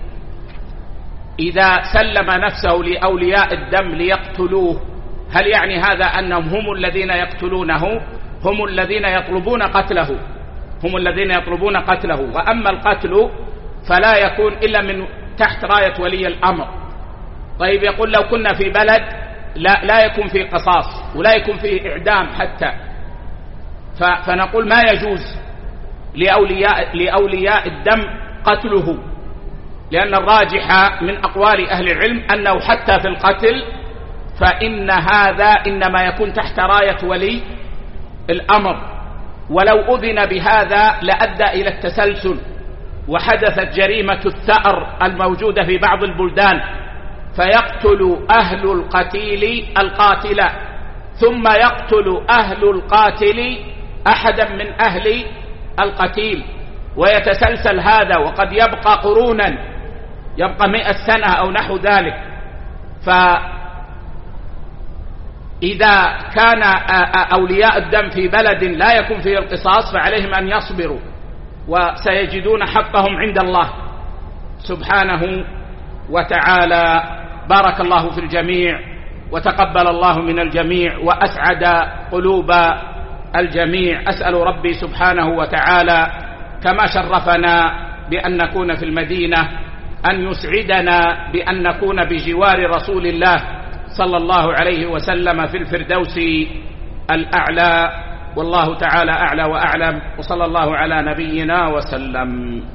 إذا سلم نفسه لأولياء الدم ليقتلوه، هل يعني هذا أنهم هم الذين يقتلونه؟ هم الذين يطلبون قتله هم الذين يطلبون قتله وأما القتل فلا يكون إلا من تحت راية ولي الأمر. طيب يقول لو كنا في بلد لا, لا يكون فيه قصاص ولا يكون فيه إعدام حتى، فنقول ما يجوز لأولياء, لأولياء الدم قتله، لأن الراجح من أقوال أهل العلم أنه حتى في القتل فإن هذا إنما يكون تحت راية ولي الأمر، ولو أذن بهذا لأدى إلى التسلسل وحدثت جريمة الثأر الموجودة في بعض البلدان، فيقتل أهل القتيل القاتل ثم يقتل أهل القاتل أحدا من أهل القتيل، ويتسلسل هذا وقد يبقى قرونا، يبقى مئة سنة أو نحو ذلك. فإذا كان أولياء الدم في بلد لا يكون فيه القصاص فعليهم أن يصبروا، وسيجدون حقهم عند الله سبحانه وتعالى. بارك الله في الجميع وتقبل الله من الجميع وأسعد قلوب الجميع. أسأل ربي سبحانه وتعالى كما شرفنا بأن نكون في المدينة أن يسعدنا بأن نكون بجوار رسول الله صلى الله عليه وسلم في الفردوس الأعلى، والله تعالى أعلى وأعلم، وصلى الله على نبينا وسلم.